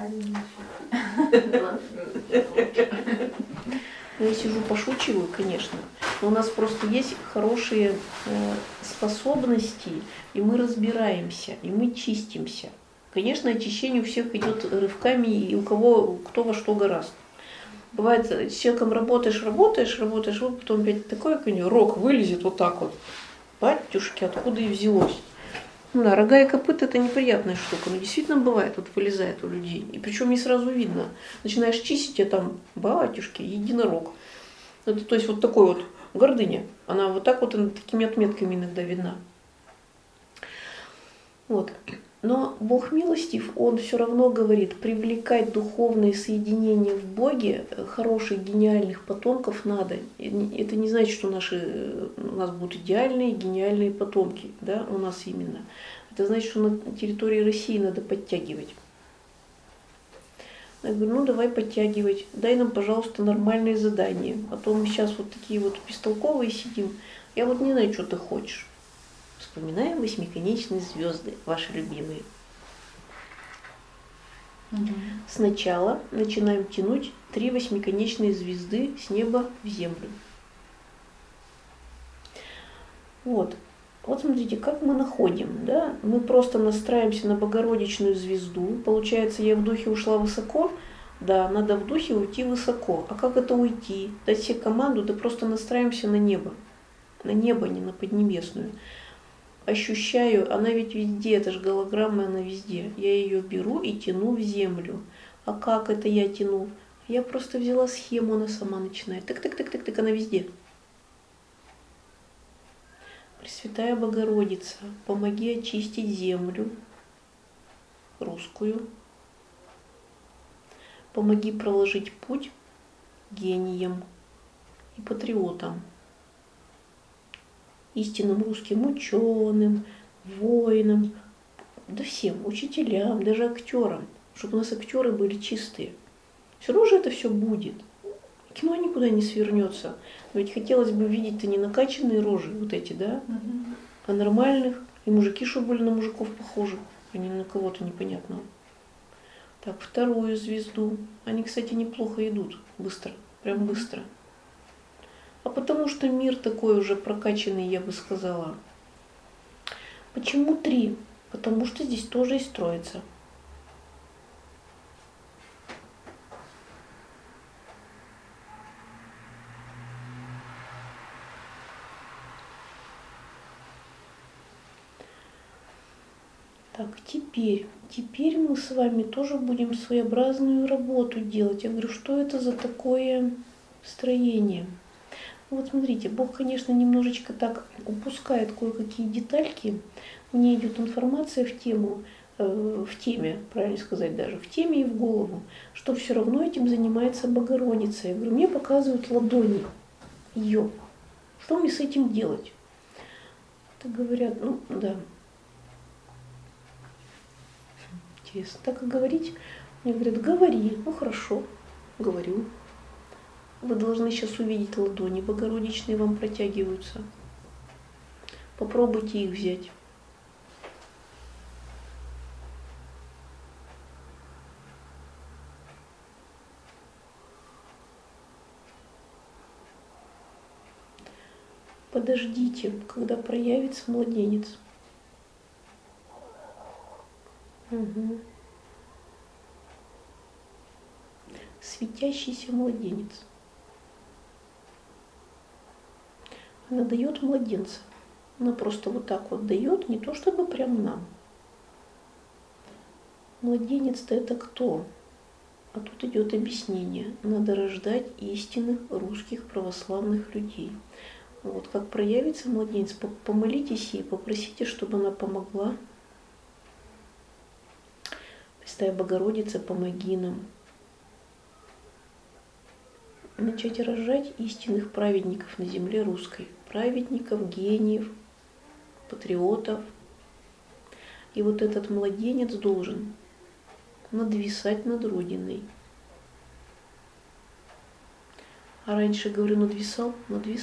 гениальные? Я сижу, пошучиваю, конечно, но у нас просто есть хорошие способности, и мы разбираемся, и мы чистимся. Конечно, очищение у всех идет рывками, и у кого кто во что гораст. Бывает, с человеком работаешь, вот потом опять такой, как у него рог вылезет вот так вот. Батюшки, откуда и взялось. Ну да, рога и копыта — это неприятная штука, но действительно бывает, вот вылезает у людей. И причем не сразу видно. Начинаешь чистить, а там, батюшки, единорог. Это, то есть вот такой вот гордыня. Она вот так вот, такими отметками иногда видна. Вот. Но Бог милостив, Он все равно говорит, привлекать духовное соединение в Боге, хороших, гениальных потомков надо. Это не значит, что у нас будут идеальные, гениальные потомки, да, у нас именно. Это значит, что на территории России надо подтягивать. Я говорю, ну давай подтягивать, дай нам, пожалуйста, нормальные задания. А то мы сейчас вот такие вот бестолковые сидим. Я вот не знаю, что ты хочешь. Вспоминаем восьмиконечные звезды, ваши любимые. Сначала начинаем тянуть 3 восьмиконечные звезды с неба в землю. Вот. Вот смотрите, как мы находим, да? Мы просто настраиваемся на Богородичную звезду. Получается, я в духе ушла высоко. Да, надо в духе уйти высоко. А как это уйти? Дать себе команду, да просто настраиваемся на небо. На небо, не на Поднебесную. Ощущаю, она ведь везде, это же голограмма, она везде. Я ее беру и тяну в землю. А как это я тяну? Я просто взяла схему, она сама начинает. Так, она везде. Пресвятая Богородица, помоги очистить землю русскую. Помоги проложить путь гениям и патриотам. Истинным русским ученым, воинам, да всем, учителям, даже актерам, чтобы у нас актеры были чистые. Все равно же это все будет. Кино никуда не свернется. Но ведь хотелось бы видеть-то не накачанные рожи, вот эти, да, а нормальных. И мужики, чтобы были на мужиков похожи, а не на кого-то непонятного. Так, 2-ю звезду. Они, кстати, неплохо идут, быстро, прям быстро. А потому что мир такой уже прокачанный, я бы сказала. Почему 3? Потому что здесь тоже есть Троица. Так, теперь мы с вами тоже будем своеобразную работу делать. Я говорю, что это за такое строение? Вот смотрите, Бог, конечно, немножечко так упускает кое-какие детальки. Мне идет информация в теме, правильно сказать даже, в теме и в голову, что все равно этим занимается Богородица. Я говорю, мне показывают ладони ее. Что мне с этим делать? Так говорят, ну да. Интересно, так и говорить? Мне говорят, говори. Ну хорошо, говорю. Вы должны сейчас увидеть ладони Богородичные вам протягиваются. Попробуйте их взять. Подождите, когда проявится младенец. Угу. Светящийся младенец. Она дает младенца. Она просто вот так вот дает, не то чтобы прям нам. Младенец-то это кто? А тут идет объяснение. Надо рождать истинных русских православных людей. Вот как проявится младенец, помолитесь ей, попросите, чтобы она помогла. Пресвятая Богородица, помоги нам. Начать рожать истинных праведников на земле русской. Праведников, гениев, патриотов. И вот этот младенец должен надвисать над Родиной. А раньше, говорю, надвисал.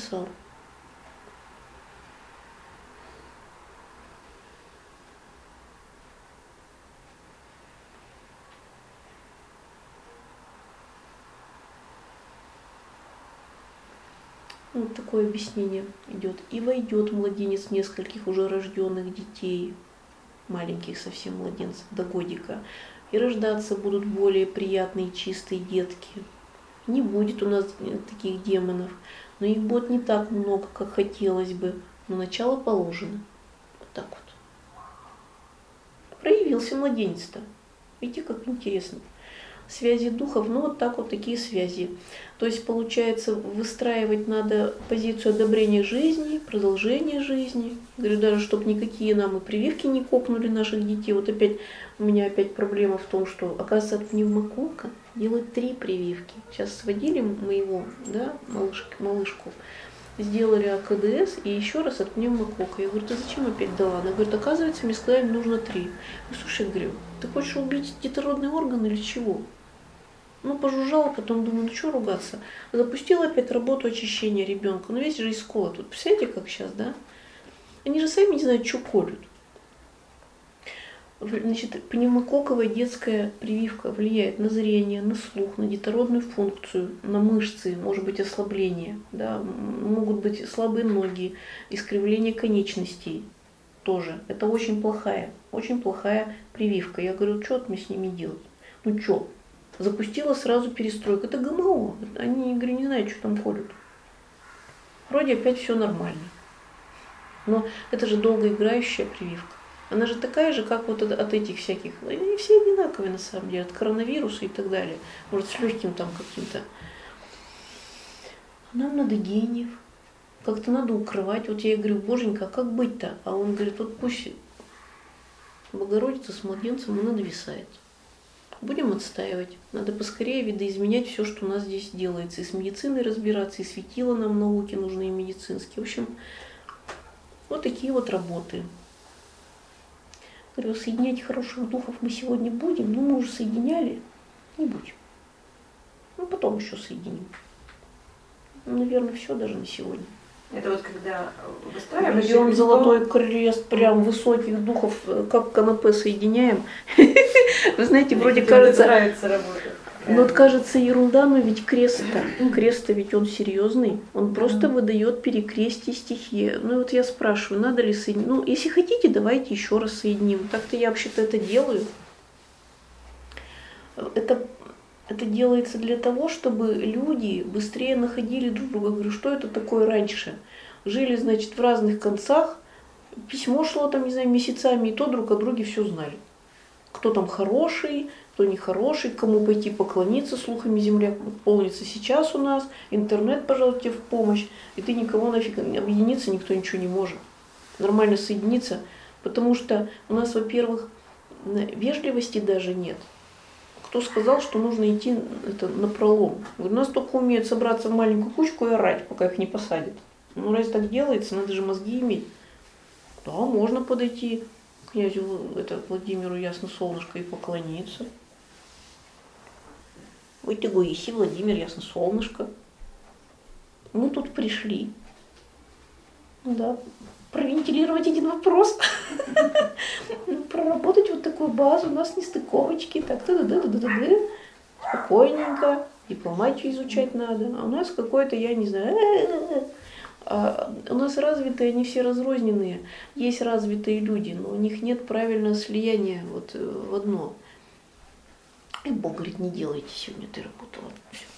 Вот такое объяснение идет. И войдет младенец в нескольких уже рожденных детей, маленьких совсем младенцев, до годика. И рождаться будут более приятные, чистые детки. Не будет у нас таких демонов, но их будет не так много, как хотелось бы. Но начало положено. Вот так вот. Проявился младенец-то. Видите, как интересно. Связи духов, ну вот так вот такие связи. То есть, получается, выстраивать надо позицию одобрения жизни, продолжения жизни. Говорю, даже чтобы никакие нам и прививки не копнули наших детей. Вот опять у меня проблема в том, что, оказывается, от пневмококка делают 3 прививки. Сейчас сводили моего, да, малышку, сделали АКДС и еще раз от пневмококка. Я говорю, ты зачем опять дала? Она говорит, оказывается, мне сказали, нужно 3. Ну, слушай, говорю, ты хочешь убить детородный орган или чего? Ну, пожужжала, потом думаю, ну что ругаться. Запустила опять работу очищения ребенка. Ну, весь же исколот. Тут представляете, как сейчас, да? Они же сами не знают, что колют. Значит, пневмококковая детская прививка влияет на зрение, на слух, на детородную функцию, на мышцы, может быть ослабление, да? Могут быть слабые ноги, искривление конечностей тоже. Это очень плохая прививка. Я говорю, что мне с ними делать? Ну что? Запустила сразу перестройку. Это ГМО. Они, говорю, не знают, что там колют. Вроде опять все нормально. Но это же долгоиграющая прививка. Она же такая же, как вот от этих всяких. Они все одинаковые на самом деле. От коронавируса и так далее. Может, с легким там каким-то. Нам надо гениев. Как-то надо укрывать. Вот я ей говорю, боженька, а как быть-то? А он говорит, вот пусть Богородица с младенцем, она нависает. Будем отстаивать. Надо поскорее видоизменять все, что у нас здесь делается. И с медициной разбираться, и светила нам науки нужны, и медицинские. В общем, вот такие вот работы. Говорю, соединять хороших духов мы сегодня будем. Ну, мы уже соединяли. Не будем. Ну, потом еще соединим. Ну, наверное, все даже на сегодня. Это вот когда выстраиваешь... Берем золотой крест, прям высоких духов, как канапе соединяем. Вы знаете, вроде кажется... нравится работа. Ну вот кажется ерунда, но ведь крест-то ведь он серьезный, он просто выдает перекрестие стихии. Ну и вот я спрашиваю, надо ли соединить? Ну, если хотите, давайте еще раз соединим. Так-то я вообще-то это делаю. Это делается для того, чтобы люди быстрее находили друг друга. Говорю, что это такое раньше? Жили, значит, в разных концах, письмо шло там, не знаю, месяцами, и то друг о друге все знали. Кто там хороший, кто нехороший, кому пойти поклониться, слухами земля полнится. Сейчас у нас интернет, пожалуйста, тебе в помощь, и ты никого нафиг объединиться, никто ничего не может. Нормально соединиться, потому что у нас, во-первых, вежливости даже нет. Кто сказал, что нужно идти напролом? У нас только умеют собраться в маленькую кучку и орать, пока их не посадят. Ну, раз так делается, надо же мозги иметь. Да, можно подойти к князю Владимиру Ясно-Солнышко и поклониться. Ой, ты Гоиси, Владимир Ясно-Солнышко. Мы тут пришли. Да, провентилировать один вопрос. Проработать вот такую базу, у нас нестыковочки. Так, спокойненько. Дипломатию изучать надо. А у нас какой-то, я не знаю, у нас развитые, они все разрозненные. Есть развитые люди, но у них нет правильного слияния вот в одно. И Бог говорит, не делайте сегодня ты работу. Все.